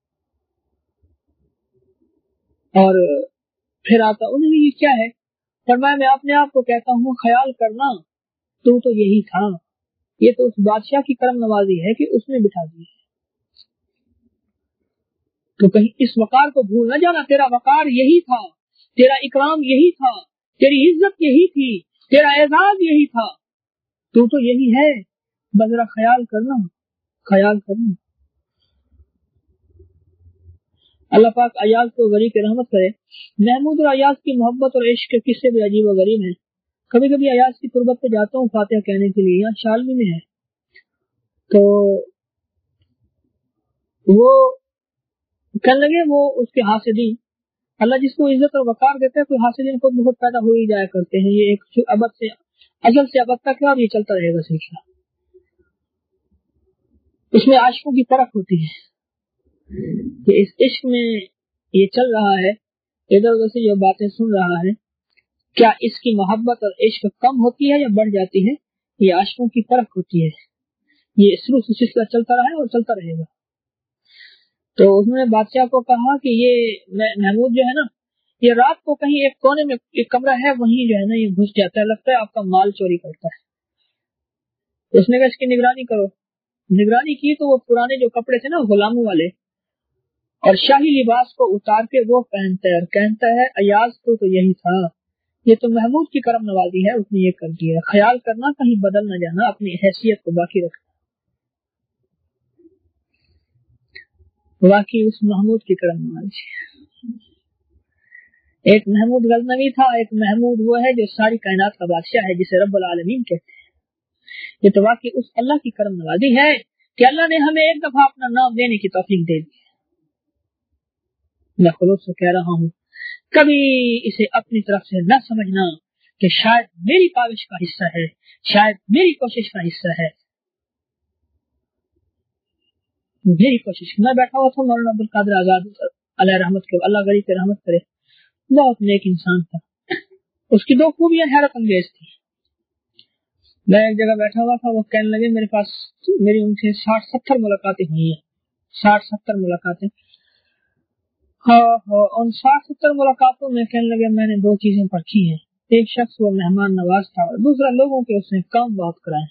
اور پھر آتا. انہوں نے یہ کیا ہے؟ فرمایا میں اپنے آپ کو کہتا ہوں خیال کرنا تو تو یہی تھا, یہ تو اس بادشاہ کی کرم نوازی ہے کہ اس نے بٹھا دی. تو کہیں اس وقار کو بھول نہ جانا, تیرا وقار یہی تھا, تیرا اکرام یہی تھا, تیری عزت یہی تھی, تیرا اعزاز یہی تھا, تو تو یہی ہے. بذرا خیال کرنا, خیال کرنا. اللہ پاک ایاز کو غریب کی رحمت کرے. محمود اور ایاز کی محبت اور عشق کے قصے بھی عجیب و غریب ہیں. کبھی کبھی ایاز کی تربت پہ جاتا ہوں فاتحہ کہنے کے لیے, یہاں شالمی میں ہے, تو وہ کہنے لگے وہ اس کے حاسدین, اللہ جس کو عزت اور وقار دیتا ہے, کوئی حاسدین خود بہت پیدا ہو ہی جایا کرتے ہیں. یہ ایک ابد سے ازل سے ابد تک ہے اور یہ چلتا رہے گا سلسلہ. اس میں عاشقوں کی فرق ہوتی ہے کہ اس عشق میں یہ چل رہا ہے, ادھر ادھر سے جو باتیں سن رہا ہے, کیا اس کی محبت اور عشق کم ہوتی ہے یا بڑھ جاتی ہے؟ یہ عاشقوں کی فرق ہوتی ہے. یہ شروع سے سلسلہ چلتا رہا ہے اور چلتا رہے گا. تو انہوں نے بادشاہ کو کہا کہ یہ محمود جو ہے نا, یہ رات کو کہیں ایک کونے میں ایک کمرہ ہے, وہیں جو ہے نا یہ گھس جاتا ہے, لگتا ہے آپ کا مال چوری کرتا ہے. اس نے کہا اس کی نگرانی کرو. نگرانی کی تو وہ پرانے جو کپڑے تھے نا غلاموں والے اور شاہی لباس کو اتار کے وہ پہنتا ہے اور کہتا ہے ایاز تو تو یہی تھا, یہ تو محمود کی کرم نوازی ہے, اس نے یہ کر دیا. خیال کرنا کہیں بدل نہ جانا, اپنی حیثیت کو باقی رکھنا. واقعی اس محمود کی کرم نوازی. ایک محمود غزنوی تھا, ایک محمود وہ ہے جو ساری کائنات کا بادشاہ ہے جسے رب العالمین کہتے ہیں. یہ تو واقعی اس اللہ کی کرم نوازی ہے کہ اللہ نے ہمیں ایک دفعہ اپنا نام دینے کی توفیق دے دی. میں خلوص سے کہہ رہا ہوں, کبھی اسے اپنی طرف سے نہ سمجھنا کہ شاید میری کاوش کا حصہ ہے, شاید میری کوشش کا حصہ ہے. میری کوشش. میں بیٹھا ہوا تھا مولانا عبدالقادر آزاد علیہ رحمت کے, اللہ غریب کی رحمت کرے, بہت نیک انسان تھا. اس کی دو خوبیاں حیرت انگیز تھی. میں ایک جگہ بیٹھا ہوا تھا, وہ کہنے لگے میرے پاس میری ان سے ساٹھ ستر ملاقاتیں ہوئی ہیں, ساٹھ ستر ملاقاتیں. ہاں ہاں ان ساٹھ ستر ملاقاتوں میں کہنے لگے میں نے دو چیزیں پرکھی ہیں. ایک شخص وہ مہمان نواز تھا اور دوسرا لوگوں کے اس نے کام بہت کرائے.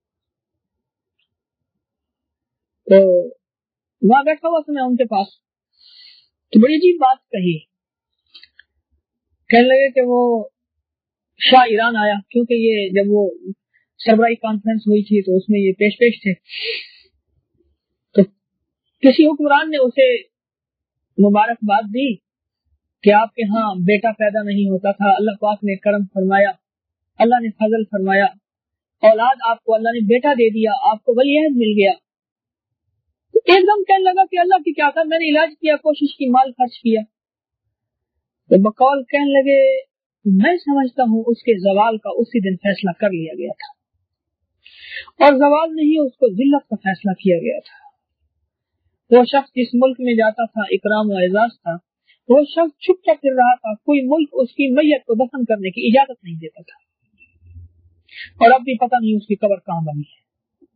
تو وہاں بیٹھا ہوا تھا میں ان کے پاس, تو بڑی عجیب بات کہی. کہنے لگے کہ وہ शाह ईरान आया, क्योंकि ये जब वो सरबराही कॉन्फ्रेंस हुई थी तो उसमें ये पेश पेश थे, तो किसी हुक्मरान ने उसे मुबारकबाद दी कि आपके यहाँ बेटा पैदा नहीं होता था, अल्लाह पाक ने करम फरमाया, अल्लाह ने फजल फरमाया, औलाद आपको अल्लाह ने बेटा दे दिया, आपको वलीअहद मिल गया। तो एकदम कहने लगा कि अल्लाह की क्या था, मैंने इलाज किया, कोशिश की, माल खर्च किया। तो बकौल कहने लगे मैं समझता हूँ उसके जवाल का उसी दिन फैसला कर लिया गया था, और जवाल नहीं उसको जिल्लत का फैसला किया गया था। वो शख्स जिस मुल्क में जाता था इकराम व एजाज था, वो शख्स छुपता फिर रहा था, कोई मुल्क उसकी मैयत को दफन करने की इजाजत नहीं देता था, और अब भी पता नहीं उसकी कब्र कहाँ बनी है।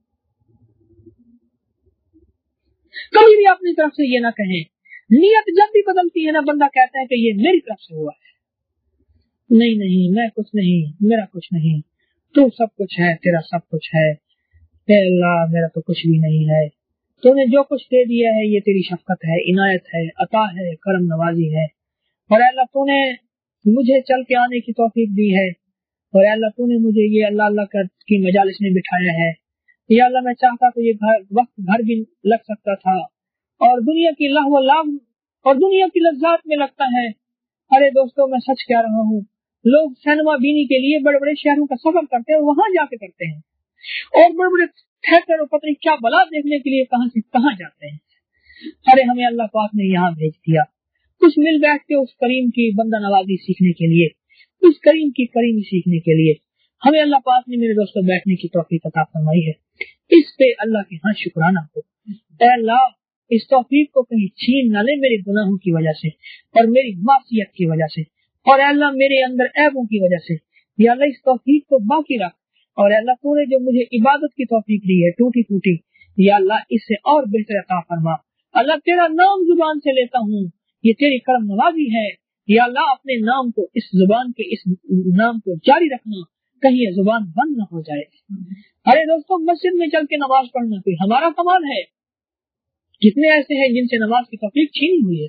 कभी भी अपनी तरफ से ये ना कहें, नियत जब भी बदलती है ना, बंदा कहता है कि ये मेरी तरफ से हुआ है। नहीं नहीं, मैं कुछ नहीं, मेरा कुछ नहीं, तू सब कुछ है, तेरा सब कुछ है, अल्लाह मेरा तो कुछ भी नहीं है, तूने जो कुछ दे दिया है ये तेरी शफकत है, इनायत है, अता है, करम नवाजी है। और अल्लाह तूने मुझे चल के आने की तौफीक दी है, और अल्लाह तूने मुझे ये अल्लाह अल्लाह की मजालिस में बिठाया है। या अल्लाह मैं चाहता तो ये घर वक्त घर भी लग सकता था, और दुनिया की लहव लाभ और दुनिया की लज्जात में लगता है। अरे दोस्तों, मैं सच कह रहा हूँ, लोग सिनेमा बीनी के लिए बड़े बड़े शहरों का सफर करते हैं, वहां जाके करते हैं, और बड़े बड़े थिएटर और पता नहीं क्या बला देखने के लिए कहां से कहां जाते हैं। अरे हमें अल्लाह पाक ने यहाँ भेज दिया, कुछ मिल बैठ के उस करीम की बंदा नवाजी सीखने के लिए, उस करीम की करीमी सीखने के लिए हमें अल्लाह पाक ने मेरे दोस्तों बैठने की तौफीक अता फरमाई है। इस पे अल्लाह के यहाँ शुक्राना हो। अल्लाह इस तौफीक को कहीं छीन न ले मेरे गुनाहों की वजह से और मेरी मासियत की वजह से, और अल्लाह मेरे अंदर ऐबों की वजह से। या अल्लाह इस तौफीक को बाकी रख, और अल्लाह तूने जो मुझे इबादत की तौफीक दी है टूटी फूटी, या अल्लाह इससे और बेहतर अता फरमा। अल्लाह तेरा नाम जुबान से लेता हूँ, ये तेरी करम नवाजी है। या अल्लाह अपने नाम को, इस जुबान के इस नाम को जारी रखना, कहीं ये जुबान बंद न हो जाए। अरे दोस्तों, मस्जिद में चल के नमाज पढ़ना कोई हमारा कमाल है? कितने ऐसे हैं जिनसे नमाज की तौफीक छीनी हुई है।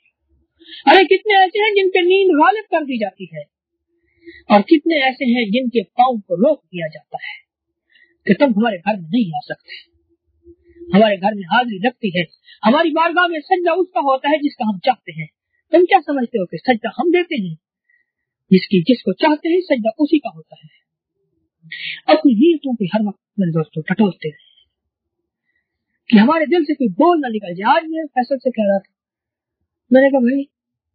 अरे कितने ऐसे हैं जिन पे नींद गालिब कर दी जाती है, और कितने ऐसे हैं जिनके पाँव को रोक दिया जाता है कि तुम हमारे घर में नहीं आ सकते, हमारे घर में हाजिरी लगती है, हमारी बारगाह में सजदा उसका होता है जिसका हम चाहते हैं। तुम क्या समझते हो कि सजदा हम देते हैं? जिसकी जिसको चाहते हैं सजदा उसी का होता है। अपनी नीयतों पे हर वक्त मेरे दोस्तों टटोलते हैं कि हमारे दिल से कोई बोल ना निकल जाए। आज मैं फैसल से कह रहा था, मैंने कहा भाई,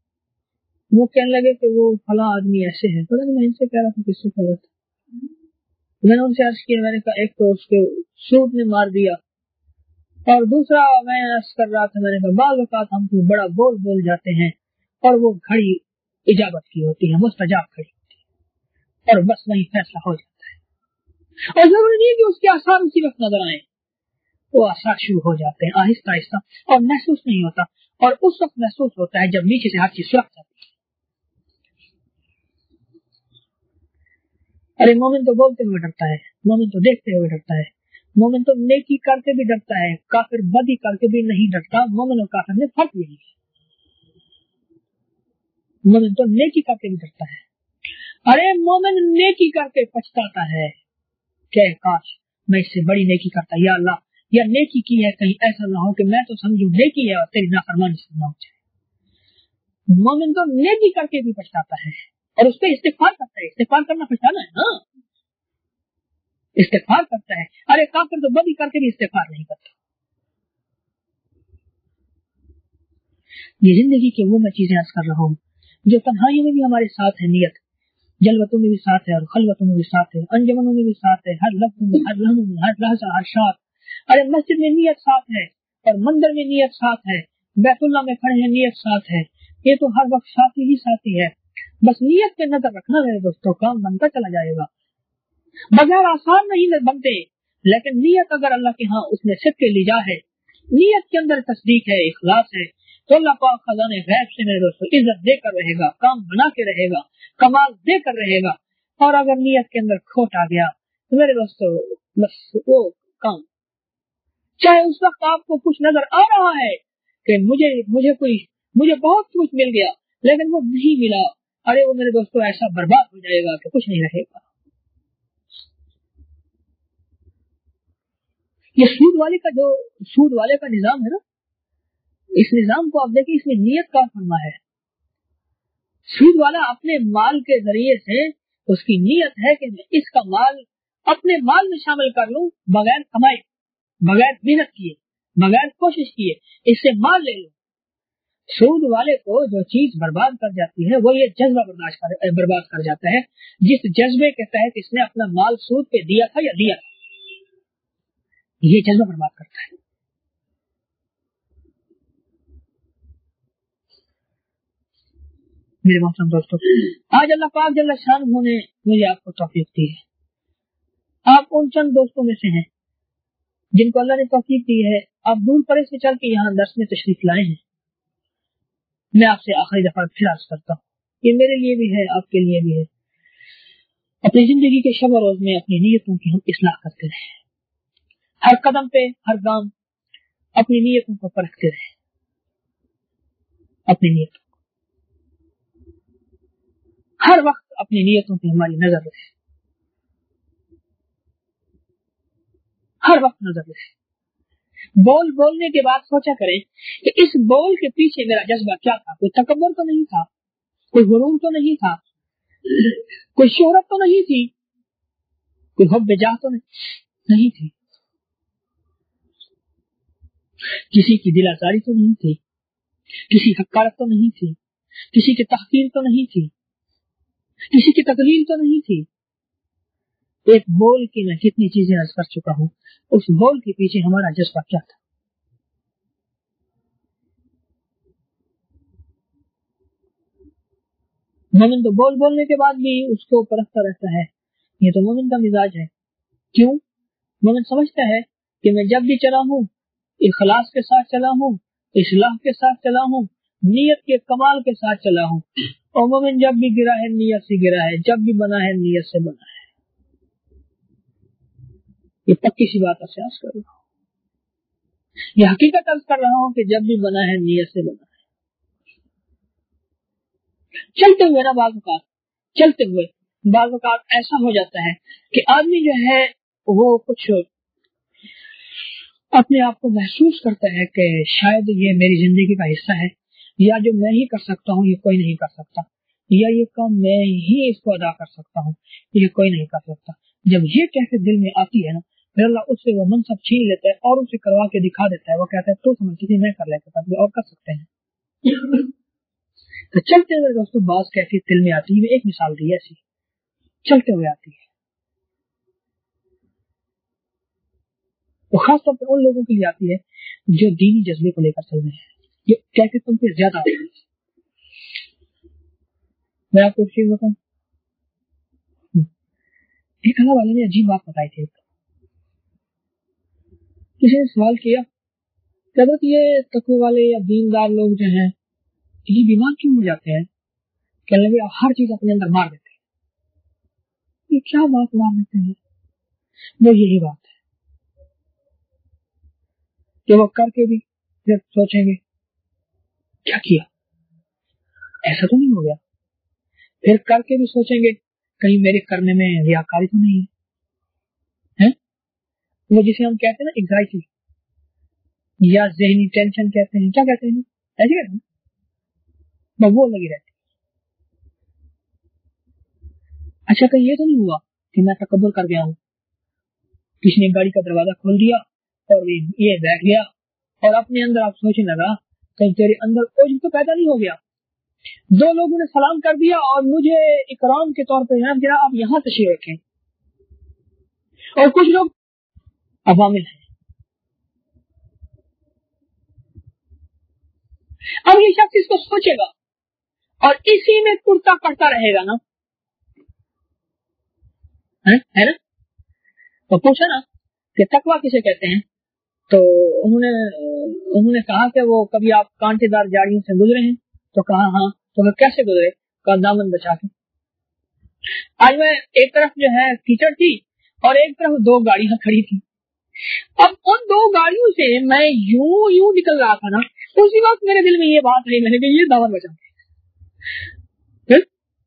वो कहने लगे कि वो फला आदमी ऐसे है, पता नहीं मैं इनसे कह रहा था किससे कह रहा था, मैंने उनसे अर्ज किया, मैंने कहा एक तो उसके सूट ने मार दिया, और दूसरा मैं अर्ज कर रहा था, मैंने कहा बाल वक़ात हम कोई बड़ा बोल बोल जाते हैं और वो घड़ी इजाबत की होती है, मुस्तजाब घड़ी होती है, और बस वही फैसला हो जाता है। और जरूरी नहीं कि उसके आसार उसी वक्त नजर आए, वो आसार शुरू हो जाते हैं आहिस्ता आहिस्ता, और महसूस नहीं होता, और उस वक्त महसूस होता है जब नीचे से हर चीज सुलग जाती है। अरे मोमिन तो बोलते हुए डरता है, मोमिन तो देखते हुए डरता है, मोमिन तो नेकी करके भी डरता है, काफिर बदी करके भी नहीं डरता। मोमिन और काफिर में फर्क यही है, मोमिन तो नेकी करके भी डरता है। अरे मोमिन नेकी करके पछताता है, क्या काश मैं इससे बड़ी नेकी करता, या अल्लाह या नेकी की है, कहीं ऐसा ना हो कि मैं तो समझू नेकी है और तेरी नाफरमानी से ना हो जाए। मोमिन तो नेकी करके भी पछताता है, और उस पर इस्तिगफार करता है। इस्तिगफार करना पछताना है ना, इस्तिगफार करता है। अरे काफिर तो बदी करके भी इस्तिगफार नहीं करता। ये जिंदगी के वो मैं चीजें अर्ज कर रहा हूँ जो तन्हाइयों में भी हमारे साथ है, नियत जलवतों में भी साथ है और खलवतों में भी साथ है, अंजमनों में भी साथ है, हर लफ्ज में, हर लम्हे में, हर लहजा, हर शात। अरे मस्जिद में नियत साथ है, और मंदिर में नियत साथ है, बैतुल्ला में खड़े हैं नियत साथ है, ये तो हर वक्त साथी ही साथी है। बस नियत पे नजर रखना मेरे दोस्तों, काम बनता चला जाएगा। बगैर आसान नहीं बनते, लेकिन नियत अगर अल्लाह के यहाँ उसमें सिद्क़ लिजा है, नियत के अंदर तस्दीक है, इखलास है, तो अल्लाह पाक खजाने गैब से मेरे दोस्तों इज्जत देकर रहेगा, काम बना के रहेगा, कमाल देकर रहेगा। और अगर नियत के अंदर खोट आ गया तो मेरे दोस्तों बस वो काम, चाहे उस वक्त आपको कुछ नजर आ रहा है कि मुझे मुझे कोई मुझे बहुत कुछ मिल गया, लेकिन वो नहीं मिला, अरे वो मेरे दोस्तों ऐसा बर्बाद हो जाएगा कि कुछ नहीं रहेगा। ये सूद वाले का जो सूद वाले का निजाम है ना, इस निजाम को आप देखिए, इसमें नियत का फरमा है। सूद वाला अपने माल के जरिए से उसकी नियत है कि मैं इसका माल अपने माल में शामिल कर लूं, बगैर कमाई, बगैर मेहनत किए, बगैर कोशिश किए, इससे माल ले लूं। सूद वाले को जो चीज बर्बाद कर जाती है वो ये जज्बा बर्दाश्त कर बर्बाद कर जाता है, जिस जज्बे के तहत इसने अपना माल सूद पे दिया था या लिया था, ये जज्बा बर्बाद करता है। मेरे मोहतरम दोस्तों, आज अल्लाह पाक जल्ल शानहू ने मुझे आपको तौफीक दी है। आप उन चंद दोस्तों में से हैं जिनको अल्लाह ने तौफीक दी है, आप दूर परे से चल के यहाँ दर्स में तशरीफ लाए हैं। मैं आपसे आखिरी दफा फिर अर्ज करता हूँ, ये मेरे लिए भी है, आपके लिए भी है, अपनी जिंदगी के शब रोज में अपनी नीयतों की हम इस्लाह करते रहे। हर कदम पे, हर गांव अपनी नीयतों को परखते रहे, अपनी नीयतों, हर वक्त अपनी नीयतों की हमारी नजर रहे, हर वक्त नजर रहे। बोल बोलने के बाद सोचा करें कि इस बोल के पीछे मेरा जज्बा क्या था। कोई तकब्बुर तो नहीं था, कोई गुरूर तो नहीं था, कोई शोहरत तो नहीं थी, कोई हुब्ब जाह तो नहीं थी, किसी की दिल आजारी तो नहीं थी, किसी की हकारत तो नहीं थी, किसी की तहकीर तो नहीं थी, किसी की तकलील तो नहीं थी। एक बोल की मैं कितनी चीजें अर्ज कर चुका हूँ, उस बोल के पीछे हमारा जज्बा क्या था। मोमिन तो बोल बोलने के बाद भी उसको परखता रहता है, ये तो मोमिन का मिजाज है। क्यों? मोमिन समझता है कि मैं जब भी चला हूँ इखलास के साथ चला हूँ, इस्लाह के साथ चला हूँ, नीयत के कमाल के साथ चला हूँ, और मोमिन जब भी गिरा है नीयत से गिरा है, जब भी बना है नीयत से बना है। ये पक्की सी बात आपसे अर्ज कर रहा हूँ, ये हकीकत अर्ज कर रहा हूँ कि जब भी बना है नीयत से बना है। चलते हुए ना बाज़ औक़ात चलते हुए बाज़ औक़ात ऐसा हो जाता है कि आदमी जो है वो कुछ अपने आप को महसूस करता है कि शायद ये मेरी जिंदगी का हिस्सा है, या जो मैं ही कर सकता हूँ ये कोई नहीं कर सकता, या ये काम मैं ही इसको अदा कर सकता हूँ, ये कोई नहीं कर सकता। जब ये कहते दिल में आती है ना, फिर अल्लाह उससे वो मनसब छीन लेता है और उसे करवा के दिखा देता है। वो कहता है तो समझती थी मैं कर लेता था, और कर सकते हैं। तो चलते हुए दोस्तों बात कैसी दिल में आती है, एक मिसाल दी ऐसी चलते हुए आती है, वो तो खासतौर पर उन लोगों के लिए आती है जो दीनी जज्बे को लेकर चल रहे हैं, जो कहते तुम पे ज्यादा आती है। मैं आपको एक चीज बताऊं, एक अल्लाह वाले ने अजीब बात बताई थी। किसी ने सवाल किया, कहते कि ये तकवे वाले या दीनदार लोग जो हैं ये बीमार क्यों हो जाते हैं? कहने लगे हर चीज अपने अंदर मार देते हैं। ये क्या बात मार देते हैं? वो यही बात है कि वो करके भी फिर सोचेंगे क्या किया, ऐसा तो नहीं हो गया, फिर करके भी सोचेंगे कहीं मेरे करने में रियाकारी तो नहीं है, है? वो जिसे हम कहते हैं ना एंग्जाइटी या ज़हनी टेंशन कहते हैं, क्या कहते हैं, ऐसे कहते हैं, वो लगी रहती। अच्छा कहीं ये तो नहीं हुआ कि मैं तकब्बुर कर गया हूँ, किसी ने गाड़ी का दरवाजा खोल दिया और ये बैठ गया और अपने अंदर आप सोचने लगा कहीं तेरे अंदर ओझ तो पैदा नहीं हो गया, दो लोगों ने सलाम कर दिया और मुझे इकराम के तौर पर जनाब गिरा, आप यहाँ तशरीफ रखें। और कुछ लोग अवामिल हैं। अब ये शख्स इसको सोचेगा और इसी में कुर्ता करता रहेगा ना, है, है ना? तो पूछा ना कि तकवा किसे कहते हैं, तो उन्होंने उन्होंने कहा कि वो कभी आप कांटेदार झाड़ियों से गुजरे हैं, तो कहा हाँ, तो फिर कैसे गुजरे, का दामन बचा के। आज मैं एक तरफ जो है कीचड़ थी और एक तरफ दो गाड़ियां खड़ी थी, अब उन दो गाड़ियों से मैं यूं यूं निकल रहा था ना, उसी वक्त मेरे दिल में ये बात आई, मैंने कहा ये दामन बचा के।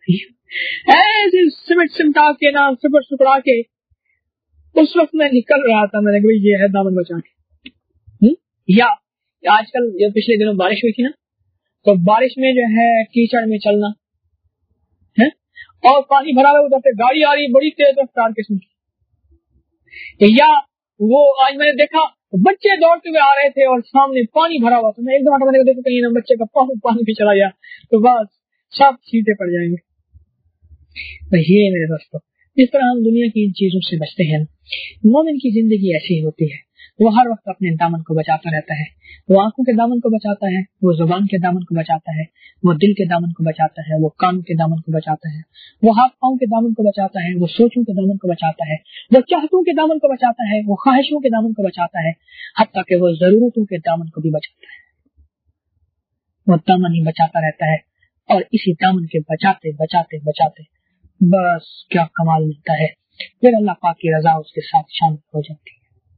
ऐसे सिमट सिमटा के ना सुपर सुपड़ा के उस वक्त मैं निकल रहा था, मैंने कहा ये है दामन बचा के। या आजकल जब पिछले दिनों बारिश हुई थी ना, तो बारिश में जो है कीचड़ में चलना है और पानी भरा हुआ, उधर से गाड़ी आ रही बड़ी तेज रफ्तार किस्म की। या वो आज मैंने देखा बच्चे दौड़ते हुए आ रहे थे और सामने पानी भरा हुआ था। मैं एकदम मैंने देखा कहीं ना बच्चे का पानी पानी भी चला गया तो बस सब सीधे पड़ जाएंगे। तो ये मेरे दोस्तों, इस तरह हम दुनिया की इन चीजों से बचते हैं। मोमिन की जिंदगी ऐसी ही होती है, वो हर वक्त अपने दामन को बचाता रहता है। वो आंखों के दामन को बचाता है, वो जुबान के दामन को बचाता है, वो दिल के दामन को बचाता है, वो कानों के दामन को बचाता है, वो हाथ पांव के दामन को बचाता है, वो सोचों के दामन को बचाता है, वो चाहतों के दामन को बचाता है, वो ख्वाहिशों के दामन को बचाता है, हत्ता कि वो जरूरतों के दामन को भी बचाता है। वो दामन ही बचाता रहता है और इसी दामन के बचाते बचाते बचाते बस क्या कमाल मिलता है, फिर अल्लाह पाक की रजा उसके साथ शामिल हो जाती है।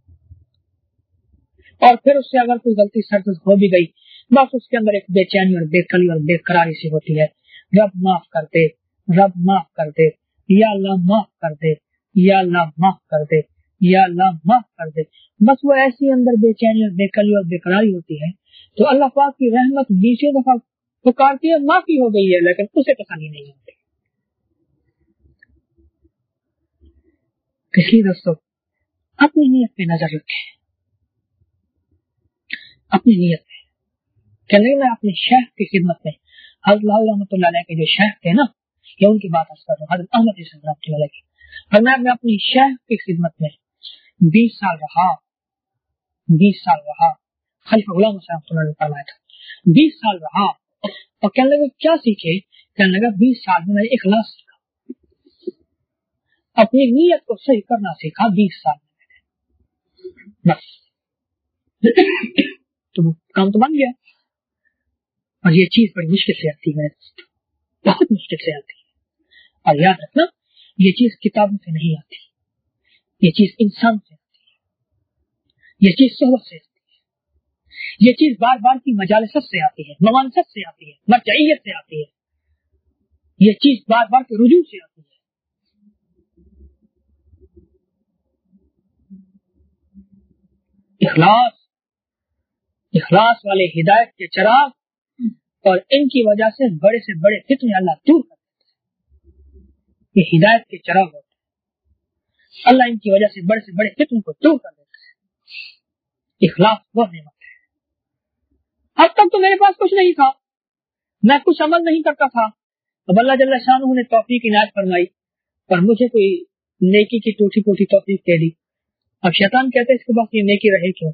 और फिर उससे अगर कोई गलती सरजद हो भी गई, बस उसके अंदर एक बेचैनी और बेकली और बेकरारी सी होती है। रब माफ कर दे, रब माफ कर दे, या अल्लाह माफ कर दे, या अल्लाह माफ कर दे, या अल्लाह माफ कर दे। बस वो ऐसी अंदर बेचैनी और बेकली और बेकरारी होती है तो अल्लाह पाक की रहमत बीसों दफा पुकारती है, माफी हो गई है, लेकिन उसे तसल्ली नहीं होती। इसलिए दोस्तों, अपनी नीयत पे नजर रखें, अपनी नीयत पे। कहने मैं अपने शेख की खिदमत में, हज़रत रहमतुल्लाह अलैह के जो शेख थे ना, ये उनकी बात अर्ज कर रहा हूँ, हज़रत अहमद इस्माइल रहमतुल्लाह अलैह की। और मैं मैं अपनी शेख की खिदमत में बीस साल रहा, बीस साल रहा। खलीफा गुलाम रहमतुल्लाह अलैह ने फरमाया था बीस साल रहा। और कहने लगा क्या सीखे? कहने लगा बीस साल में मैंने इखलास सीखा, अपनी नीयत को सही करना सीखा बीस साल में, बस तो काम तो बन गया। और ये चीज बड़ी मुश्किल से आती है, बहुत मुश्किल से आती है। और याद रखना, ये चीज किताबों से नहीं आती, ये चीज इंसान से आती है, ये चीज सोहबत से आती है, ये चीज बार बार की मजालसत से आती है, मवानसत से आती है, मरजइयत से आती है, ये चीज बार बार के रुजू से आती है। इखलास, इखलास वाले हिदायत के चिराग, और इनकी वजह से बड़े से बड़े फितने अल्लाह दूर कर देता है। ये हिदायत के चिराग होते हैं, अल्लाह इनकी वजह से बड़े से बड़े फितनों को दूर कर देता है। इखलास वो नेमत है। अब तक तो मेरे पास कुछ नहीं था, मैं कुछ अमल नहीं करता था, अब अल्लाह जल्ल शानहू ने तौफीक इनायत फरमाई और मुझे कोई नेकी की टूटी फूटी तौफीक दे दी। अब शैतान कहते हैं इसके बाद ये नेकी रहे क्यों,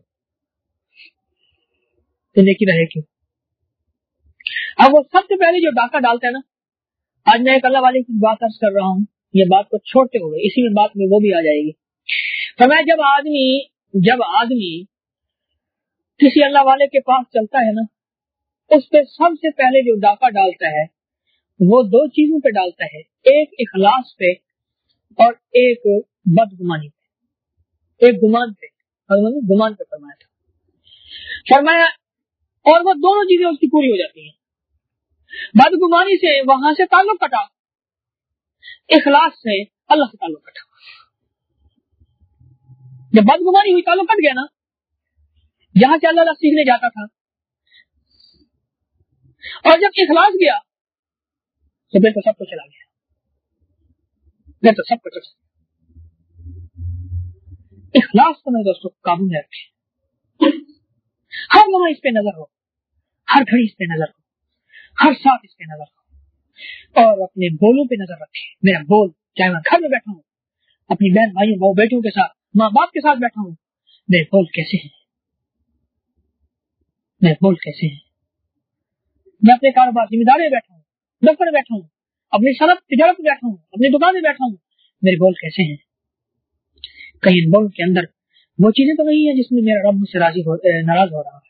तो नेकी रहे क्यों? अब वो सबसे पहले जो डाका डालता है ना, आज मैं एक अल्लाह वाले की बात अर्ज कर रहा हूँ, ये बात को छोड़ते हुए इसी में बात में वो भी आ जाएगी। तो मैं जब आदमी जब आदमी किसी अल्लाह वाले के पास चलता है ना, उस पे सबसे पहले जो डाका डालता है वो दो चीजों पे डालता है, एक इखलास पे और एक बदगुमानी पे, एक गुमान पे, और गुमान पे फरमाया था फरमाया और वो दोनों चीजें उसकी पूरी हो जाती हैं। बदगुमानी से वहां से ताल्लुक कटा, इखलास से अल्लाह से ताल्लुक कटा। जब बदगुमानी हुई, ताल्लुक कट गया ना, जहां से अल्लाह सीखने जाता था, और जब इखलास गया तो फिर तो सब कुछ चला गया, फिर तो सब कुछ। इखलास को मेरे दोस्तों काबू में रखें, हर लम्हा इस पे नजर हो, हर घड़ी इस पे नजर हो, हर साथ इस पे नजर हो, और अपने बोलों पे नजर रखें। मेरा बोल, चाहे मैं घर में बैठा हूँ, अपनी बहन भाइयों बहु बेटियों के साथ, माँ बाप के साथ बैठा हूँ, मेरे बोल कैसे हैं, मेरे बोल कैसे हैं। मैं अपने कारोबार जिम्मेदारी में बैठा हूँ, दफ्तर में बैठा हूँ, अपनी सनत तिजारत में बैठा हूँ, अपनी दुकान में बैठा हूँ, मेरे बोल कैसे हैं। कहीं इन बोल के अंदर वो चीजें तो नहीं है जिसमें मेरा रब मुझसे राजी हो, नाराज हो रहा है।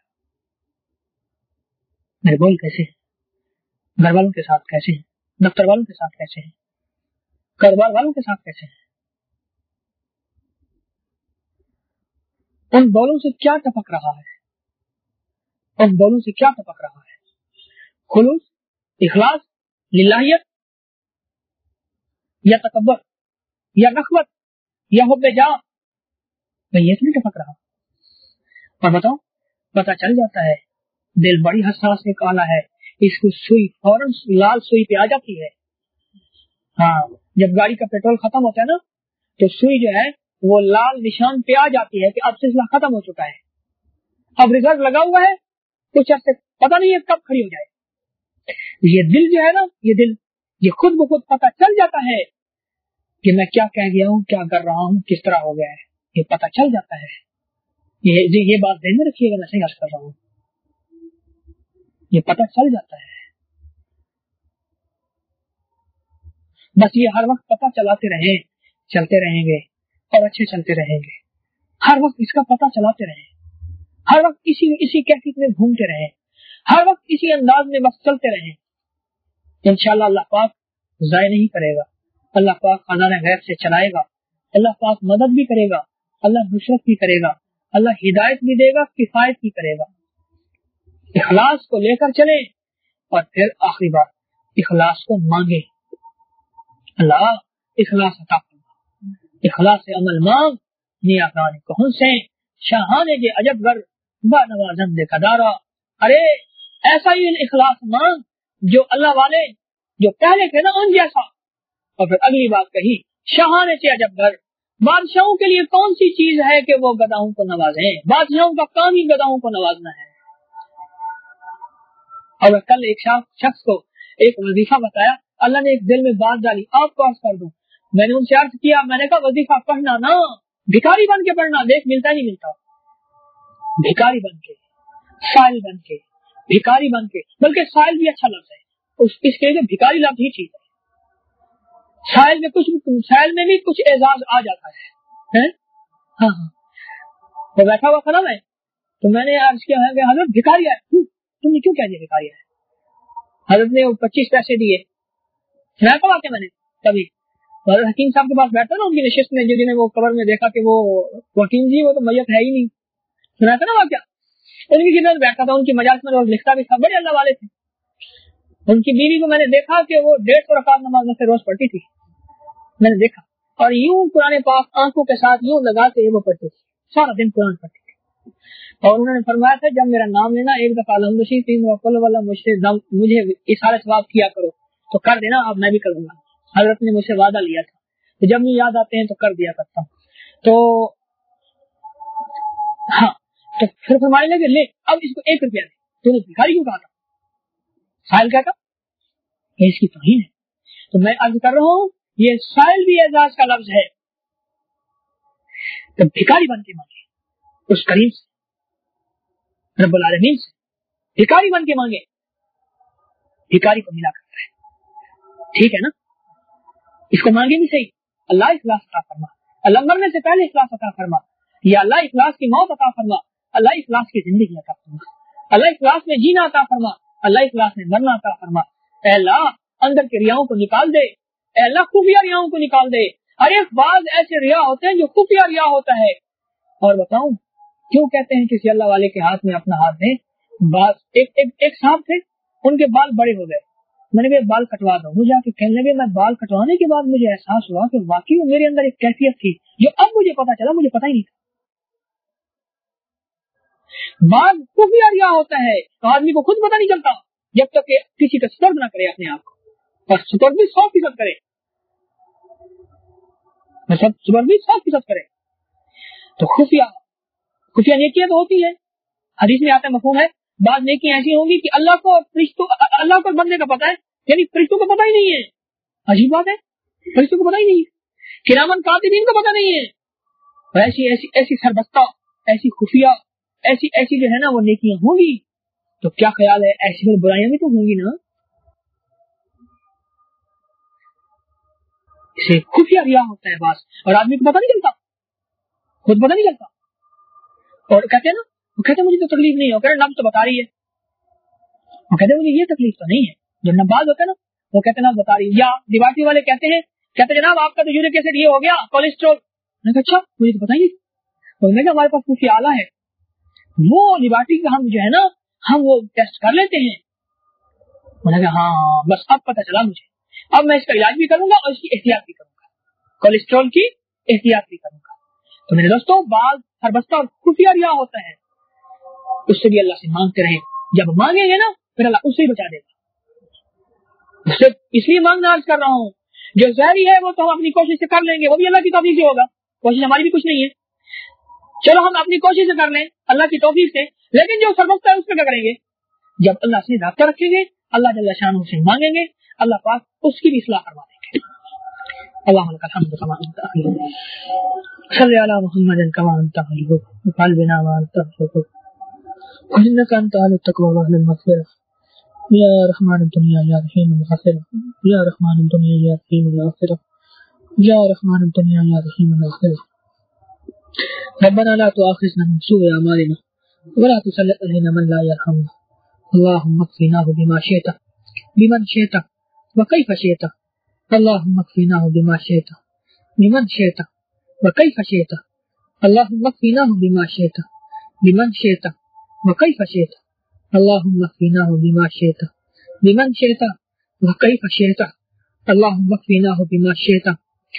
मेरे बोल कैसे हैं, घर वालों के साथ कैसे हैं, दफ्तर वालों के साथ कैसे हैं, कारोबार वालों के साथ कैसे हैं। उन बोलों से क्या टपक रहा है, उन बोलों से क्या टपक रहा है, खुलूस, इखलास, लिल्लाहियत, یا تکبر یا رغبت یا حب جا، میں یہ نہیں ٹپک رہا. اور بتاؤ پتا چل جاتا ہے دل بڑی حساس ایک آلہ ہے، اس کو سوئی فوراً لال سوئی پہ آ جاتی ہے. ہاں جب گاڑی کا پیٹرول ختم ہوتا ہے نا تو سوئی جو ہے وہ لال نشان پہ آ جاتی ہے کہ اب سلسلہ ختم ہو چکا ہے، اب ریزرو لگا ہوا ہے، کچھ عرصے پتا نہیں ہے کب کھڑی ہو جائے. یہ دل جو ہے نا، یہ دل یہ خود بخود پتا چل جاتا ہے کہ میں کیا کہہ گیا ہوں، کیا کر رہا ہوں، کس طرح ہو گیا ہے، یہ پتا چل جاتا ہے. یہ یہ بات ذہن میں رکھیے گا، میں صحیح عرض کر رہا ہوں، یہ پتا چل جاتا ہے. بس یہ ہر وقت پتا چلاتے رہیں، چلتے رہیں گے اور اچھے چلتے رہیں گے. ہر وقت اس کا پتا چلاتے رہیں، ہر وقت اسی اسی کیفیت میں گھومتے رہیں، ہر وقت اسی انداز میں بس چلتے رہیں. انشاءاللہ اللہ پاک ضائع نہیں کرے گا، اللہ پاک خزانہ غیب سے چلائے گا، اللہ پاک مدد بھی کرے گا، اللہ نصرت بھی کرے گا، اللہ ہدایت بھی دے گا، کفایت بھی کرے گا. اخلاص کو لے کر چلیں اور پھر آخری بات اخلاص کو مانگے. اللہ اخلاص عطا فرما، اخلاص سے عمل مانگ، نیاکان کہن سے شاہانے کے عجب گر با نوازم دے قدارا. ارے ایسا ہی اخلاص مانگ جو اللہ والے جو پہلے تھے نا ان جیسا. اور پھر اگلی بات کہی شاہانے سے عجب گر. بادشاہوں کے لیے کون سی چیز ہے کہ وہ گداؤں کو نوازیں؟ بادشاہوں کا کام ہی گداؤں کو نوازنا ہے. اور کل ایک شخص کو ایک وظیفہ بتایا، اللہ نے ایک دل میں بات ڈالی، آپ کو عرض کر دوں، میں نے ان سے عرض کیا، میں نے کہا وظیفہ پڑھنا نا بھکاری بن کے پڑھنا، دیکھ ملتا نہیں ملتا، بھکاری بن کے، سائل بن کے، بھکاری بن کے، بلکہ سائل بھی اچھا لفظ ہے، اس, اس کے لیے بھکاری لفظ ہی ٹھیک ہے. سائل میں کچھ سائل میں بھی کچھ اعزاز آ جاتا ہے. ہاں ہاں وہ بیٹھا ہوا کھڑا میں تو میں نے عرض کیا ہے کہ حضرت بھکاری ہے، تم نے کیوں کہہ دیا بھکاری ہے؟ حضرت نے پچیس پیسے دیے. سنا کب آتے میں نے کبھی حضرت حکیم صاحب کے پاس بیٹھا نا ان کی نشست میں، جو جنہیں وہ قبر میں دیکھا کہ وہ حکیم جی وہ تو میت ہے ہی نہیں، سنا تھا نا واقعہ. ان کی خدمت بیٹھا تھا، ان کی مجالس میں روز لکھتا بھی تھا، بڑے اللہ والے تھے. ان کی بیوی کو میں نے دیکھا کہ وہ ڈیڑھ سو رکعت نماز میں سے روز پڑھتی تھی، میں نے دیکھا، اور یوں قرآن پاک آنکھوں کے ساتھ یوں لگا کے وہ پڑھتی تھی، سارا دن قرآن پڑھتی تھی. اور انہوں نے فرمایا تھا جب میرا نام لینا ایک دفعہ الحمد تین والا مجھے اشارہ ثواب کیا کرو تو کر دینا، اب میں بھی کروں گا. حضرت نے مجھ سے وعدہ لیا تھا، تو جب مجھے یاد آتے ہیں تو کر دیا کرتا ہوں. تو ہاں تو پھر فرمانے لگے لے اب اس کو ایک روپیہ دے. تو نے بھکاری کیوں کہا تھا؟ سائل کیا تھا؟ یہ اس کی توہین ہے. تو میں عرض کر رہا ہوں یہ سائل بھی اعزاز کا لفظ ہے. تو بھکاری بن کے مانگے اس کریم سے، رب العالمین سے بھکاری بن کے مانگے، بھکاری کو ملا کرتا ہے. ٹھیک ہے نا، اس کو مانگے بھی صحیح. اللہ اخلاص عطا فرما، اللہ مرنے سے پہلے اخلاص عطا فرما، یا اللہ اخلاص کی موت عطا فرما، اللہ اخلاص کی زندگی عطا فرما، اللہ اخلاص میں جینا عطا فرما، اللہ اخلاص میں مرنا عطا فرما. اے اللہ اندر کے ریاؤں کو نکال دے، اے اللہ خفیہ ریاؤں کو نکال دے. ارے بعض ایسے ریا ہوتے ہیں جو خفیہ ریا ہوتا ہے. اور بتاؤں کیوں کہتے ہیں کسی اللہ والے کے ہاتھ میں اپنا ہاتھ دیں؟ بعض ایک ایک, ایک صاحب تھے، ان کے بال بڑے ہو گئے، میں نے بال کٹوا دو. مجھے آ کے کہنے لگے، میں بال کٹوانے کے بعد مجھے احساس ہوا کہ واقعی میرے اندر ایک کیفیت تھی جو اب مجھے پتا چلا، مجھے پتا ہی نہیں تھا. بعض خفیہ ریا ہوتا ہے تو آدمی کو خود پتا نہیں چلتا جب تک کہ کسی کا سپرد نہ کرے اپنے آپ کو، اور سپرد بھی سو فیصد کرے، سپرد بھی سو فیصد کرے. تو خفیہ خفیہ نیکیاں تو ہوتی ہے، حدیث میں آتا ہے مفہوم ہے. بعض نیکیاں ایسی ہوں گی کہ اللہ کو فرشتوں اللہ کو بندے کا پتا ہے، یعنی فرشتوں کو پتا ہی نہیں ہے. عجیب بات ہے، فرشتوں کو پتا ہی نہیں ہے، کرامن کاتبین کو پتا نہیں ہے. ایسی ایسی ایسی سربستہ، ایسی خفیہ، ایسی ایسی جو ہے نا وہ نیکیاں ہوں گی. تو کیا خیال ہے ایسی پھر برائیاں بھی تو ہوں گی نا. اسے خفیہ ریا ہوتا ہے بعض، اور آدمی کو پتا نہیں چلتا، خود پتا نہیں چلتا. اور کہتے ہیں نا، وہ کہتے ہیں مجھے تو تکلیف نہیں ہے، وہ کہتے ہیں نبض تو بتا رہی ہے، وہ کہتے ہیں مجھے یہ تکلیف تو نہیں ہے. جو نباز ہوتا ہے نا وہ کہتے ہیں نبض بتا رہی ہے. یا لیبارٹری والے کہتے ہیں کہتے ہیں جناب آپ کا تو یورک ایسڈ یہ ہو گیا کولیسٹرول. میں نے کہا اچھا مجھے تو پتا ہی نہیں. تو میں نے کہا ہمارے پاس خفیہ آلہ ہے، وہ لیبارٹری کا ہم جو ہے نا ہم وہ ٹیسٹ کر لیتے ہیں. میں نے کہا ہاں بس اب پتا چلا مجھے. अब मैं इसका इलाज भी करूंगा और इसकी एहतियात भी करूंगा, कोलेस्ट्रॉल की एहतियात भी करूंगा। तो मेरे दोस्तों, बाल हरबस्ता और खुफिया रिया होता है, उससे भी अल्लाह से मांगते रहे। जब मांगेंगे ना फिर अल्लाह उससे ही बचा देगा। उससे इसलिए मांगना अर्ज कर रहा हूँ, जो ज़ाहिरी है वो तो हम अपनी कोशिश से कर लेंगे, वो भी अल्लाह की तौफीक से होगा, कोशिश हमारी भी कुछ नहीं है। चलो हम अपनी कोशिश से कर लें अल्लाह की तौफीक से, लेकिन जो सरबस्ता है उसमें क्या करेंगे? जब अल्लाह से राब्ता रखेंगे, अल्लाह जल्ल शान से मांगेंगे, अल्लाह पाक उसकी भी इस्लाह करवा देंगे। अल्लाह लकल हम्दु कमा अंता अली सल्ली अला मुहम्मदिन कमा अंता अली व बिना व अंता व इन्नका अंता अल तक़वा व अल मग़फ़िरह या रहमान दुनिया या रहीम आखिरह या रहमान दुनिया या रहीम आखिरह या रहमान दुनिया या रहीम आखिरह रब्बना ला तुआखिज़ना बिन सूइ अमालिना व ला तुसल्लित अलैना मन ला यरहमना अल्लाहुम्मा क़्फ़िनाहु बिमा शि'ता बिमन शि'ता व कैफ़ शि'ता अल्लाहुम्मा क़्फ़िनाहु बिमा शि'ता बिमन शि'ता व कैफ़ शि'ता अल्लाहुम्मा क़्फ़िनाहु बिमा शि'ता बिमन शि'ता व कैफ़ शि'ता अल्लाहुम्मा क़्फ़िनाहु बिमा शि'ता बिमन शि'ता व कैफ़ शि'ता अल्लाहुम्मा क़्फ़िनाहु बिमा शि'ता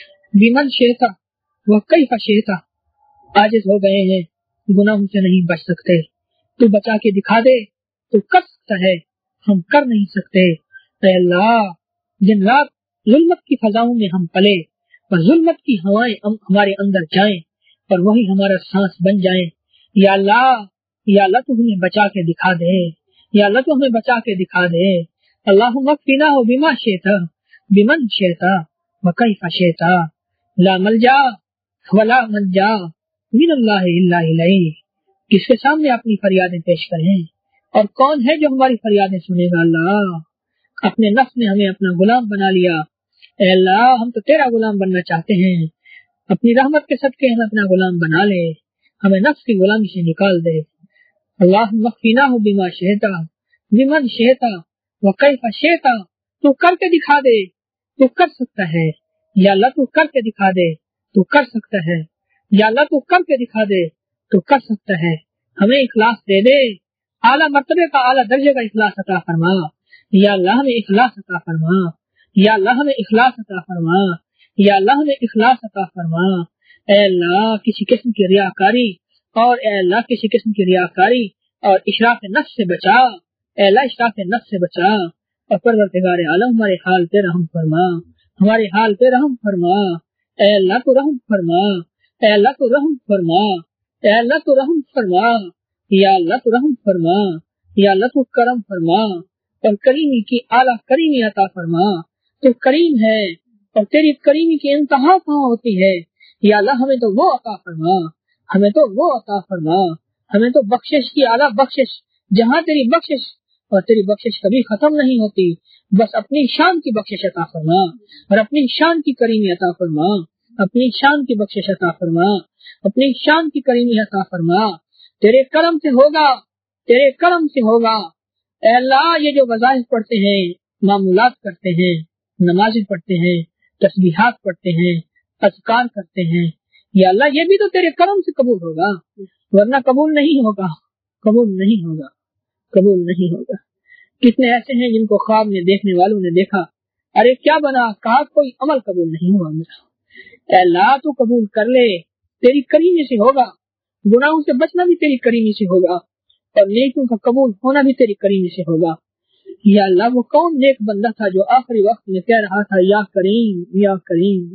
बिमन शि'ता व कैफ़ शि'ता। आजिज़ हो गए हैं, गुनाहों से नहीं बच सकते, तू बचा के दिखा दे, तू कर सकता है, हम कर नहीं सकते। ऐ अल्लाह, दिन रात जुल्मत की फजाओं में हम पले और जुल्मत की हवाएं हमारे अंदर जाएं और वही हमारा सांस बन जाएं। या अल्लाह, या अल्लाह तू हमें बचा के दिखा दे, या अल्लाह तू हमें बचा के दिखा दे। अल्लाहुम्मा क़्फ़िनाहु बिमा शि'ता बिमन शि'ता व कैफ़ शि'ता ला मलजा वला मनजा मिनल्लाहि इल्ला इलैहि। किसके सामने अपनी फरियादें पेश करें और कौन है जो हमारी फरियादें सुनेगा? अल्लाह, अपने नफ्स ने हमें अपना गुलाम बना लिया। ऐ अल्लाह, हम तो तेरा गुलाम बनना चाहते हैं, अपनी रहमत के सदके हमें अपना गुलाम बना ले, हमें नफ्स की गुलामी से निकाल दे। अल्लाहुम्मा क़्फ़िनाहु बिमा शि'ता बिमन शि'ता व कैफ़ शि'ता। तू करके दिखा दे, तू कर सकता है। या अल्लाह, तू करके दिखा दे, तू कर सकता है। या अल्लाह, तू करके दिखा दे, तू कर सकता है। हमें इखलास दे दे, आला मर्तबे का, आला दर्जे का इखलास अता फरमा। या अल्लाह, हमें इखलास अता फरमा। या अल्लाह, हमें इखलास अता फरमा। या अल्लाह, हमें इखलास अता फरमा। ऐ अल्लाह, किसी किस्म की रियाकारी और ऐ अल्लाह किसी किस्म की रियाकारी और इशराफ नफ्स से बचा। ऐ अल्लाह, इशराफ नफ्स से बचा। और परवरदिगार आलम, हमारे हाल पे रहम फरमा, हमारे हाल पे रहम फरमा। ऐ अल्लाह, तू रहम फरमा। ऐ अल्लाह, तू रहम फरमा। ऐ अल्लाह, तू रहम फरमा। या अल्लाह, तू रहम फरमा। या अल्लाह, तू करम फरमा और करीमी की आला करीमी अता फरमा। तू करीम है और तेरी करीमी की इंतहा कहाँ होती है? या अल्लाह, हमें तो वो अता फरमा, हमें तो वो अता फरमा, हमें तो बख्शिश की आला बख्शिश, जहाँ तेरी बख्शिश और तेरी बख्शिश कभी खत्म नहीं होती। बस अपनी शान की बख्शिश अता फरमा और अपनी शान की करीमी अता फरमा, अपनी शान की बख्शिश अता फरमा, अपनी शान की करीमी अता फरमा। तेरे करम से होगा, तेरे करम से होगा। ऐ अल्लाह, ये जो वज़ाइफ पढ़ते हैं, मामूलात करते हैं, नमाज़ें पढ़ते हैं, तस्बीहात पढ़ते हैं, अज़कार करते हैं, या अल्लाह, ये भी तो तेरे करम से कबूल होगा, वरना कबूल नहीं होगा, कबूल नहीं होगा, कबूल नहीं होगा। कितने ऐसे हैं जिनको ख्वाब में देखने वालों ने देखा, अरे क्या बना, कहा कोई अमल कबूल नहीं हुआ मेरा। अल्लाह, तू कबूल कर ले, तेरी करीमी से होगा। गुनाहों से बचना भी तेरी करीमी से होगा और नेकियों का कबूल होना भी तेरी करीमी से होगा। या अल्लाह, वो कौन नेक बंदा था जो आखिरी वक्त में कह रहा था, या करीम, या करीम।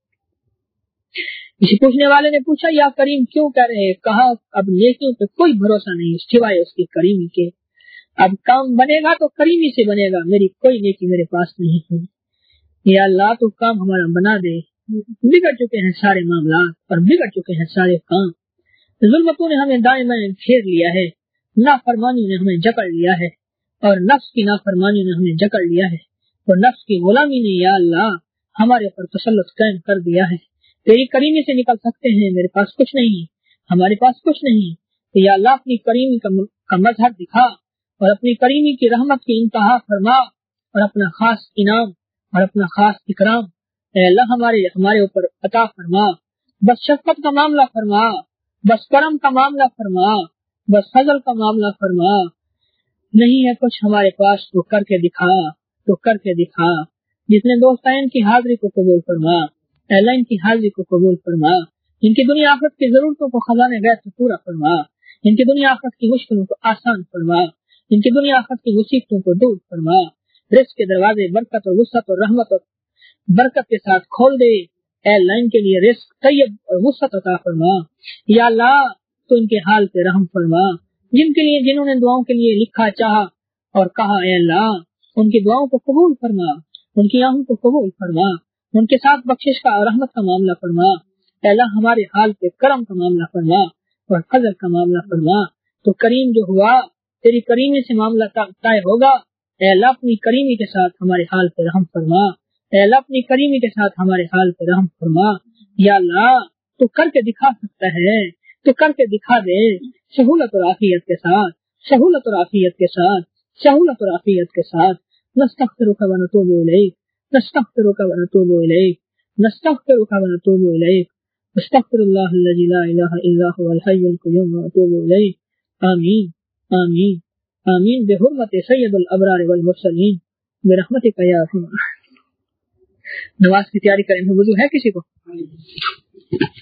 किसी पूछने वाले ने पूछा, या करीम क्यों कह रहे? कहा, अब नेकियों पे कोई भरोसा नहीं सिवाय उसकी करीमी के। अब काम बनेगा तो करीमी से बनेगा, मेरी कोई नेकी मेरे पास नहीं है। या अल्लाह, तू काम हमारा बना दे। बिगड़ चुके हैं सारे मामला और बिगड़ चुके हैं सारे काम। जुल्मतों ने हमें दाएं बाएं घेर लिया है, नाफरमानी ने हमें जकड़ लिया है और नफ्स की नाफरमानी ने हमें जकड़ लिया है और नफ्स की गुलामी ने या अल्लाह हमारे पर तसल्लुत कायम कर दिया है। तेरी करीमी से निकल सकते हैं, मेरे पास कुछ नहीं, हमारे पास कुछ नहीं। तो या अल्लाह, अपनी करीमी का, का मजहर दिखा और अपनी करीमी की रहमत की इंतहा फरमा और अपना खास इनाम और अपना खास इकराम ऐ अल्लाह हमारे हमारे ऊपर अता फरमा। बस शफ़क़त का मामला फरमा, बस करम का मामला फरमा, बस फजल का मामला फरमा। नहीं है कुछ हमारे पास, तो करके दिखा, तो करके दिखा। जितने दोस्त आए इनकी हाजिरी को कबूल फरमा, अल्लाह इनकी हाजिरी को कबूल फरमा, इनकी दुनिया आखिरत की जरूरतों को खजाने गैर से पूरा फरमा, इनकी दुनिया आखिरत की मुश्किलों को आसान फरमा, इनकी दुनिया आखिरत की मुसीबतों को दूर फरमा, रिस्क के दरवाजे बरकत और वुसअत और रहमत और बरकत के साथ खोल दे। अल्लाह इनके लिए रिस्क तैयब और वुसअत अता फरमा। या अल्लाह तो इनके हाल पे रहम फरमा, जिनके लिए जिन्होंने दुआओं के लिए लिखा चाहा और कहा ए अल्लाह उनकी दुआओं को कबूल फरमा, उनकी आहों को कबूल फरमा, उनके साथ बख्शिश का और रहमत का मामला फरमा। अल्लाह हमारे हाल पे करम का मामला फरमा और फजल का मामला फरमा। तो करीम जो हुआ तेरी करीमी से मामला तय होगा। अल्लाह अपनी करीमी के साथ हमारे हाल पे रहम फरमा, अल्लाह अपनी करीमी के साथ हमारे हाल पे रहम फरमा। या अल्लाह तो करके दिखा सकता है, तो करके दिखा दे सहूलत और आफियत के साथ, सहूलत और आफियत के साथ, सहूलत और आफियत के साथ। नस्तगफिरुका व नतूबु इलैक, नस्तगफिरुका व नतूबु इलैक, नस्तगफिरुका व नतूबु इलैक, अस्तगफिरुल्लाहल्लज़ी ला इलाहा इल्ला हुवल हय्युल क़य्यूम व अतूबु इलैह। आमीन आमीन आमीन बिहुर्मति सय्यदुल अबरार वल मुरसलीन बिरहमतिका या अरहम। नमाज की तैयारी करें। वुजू है किसी को?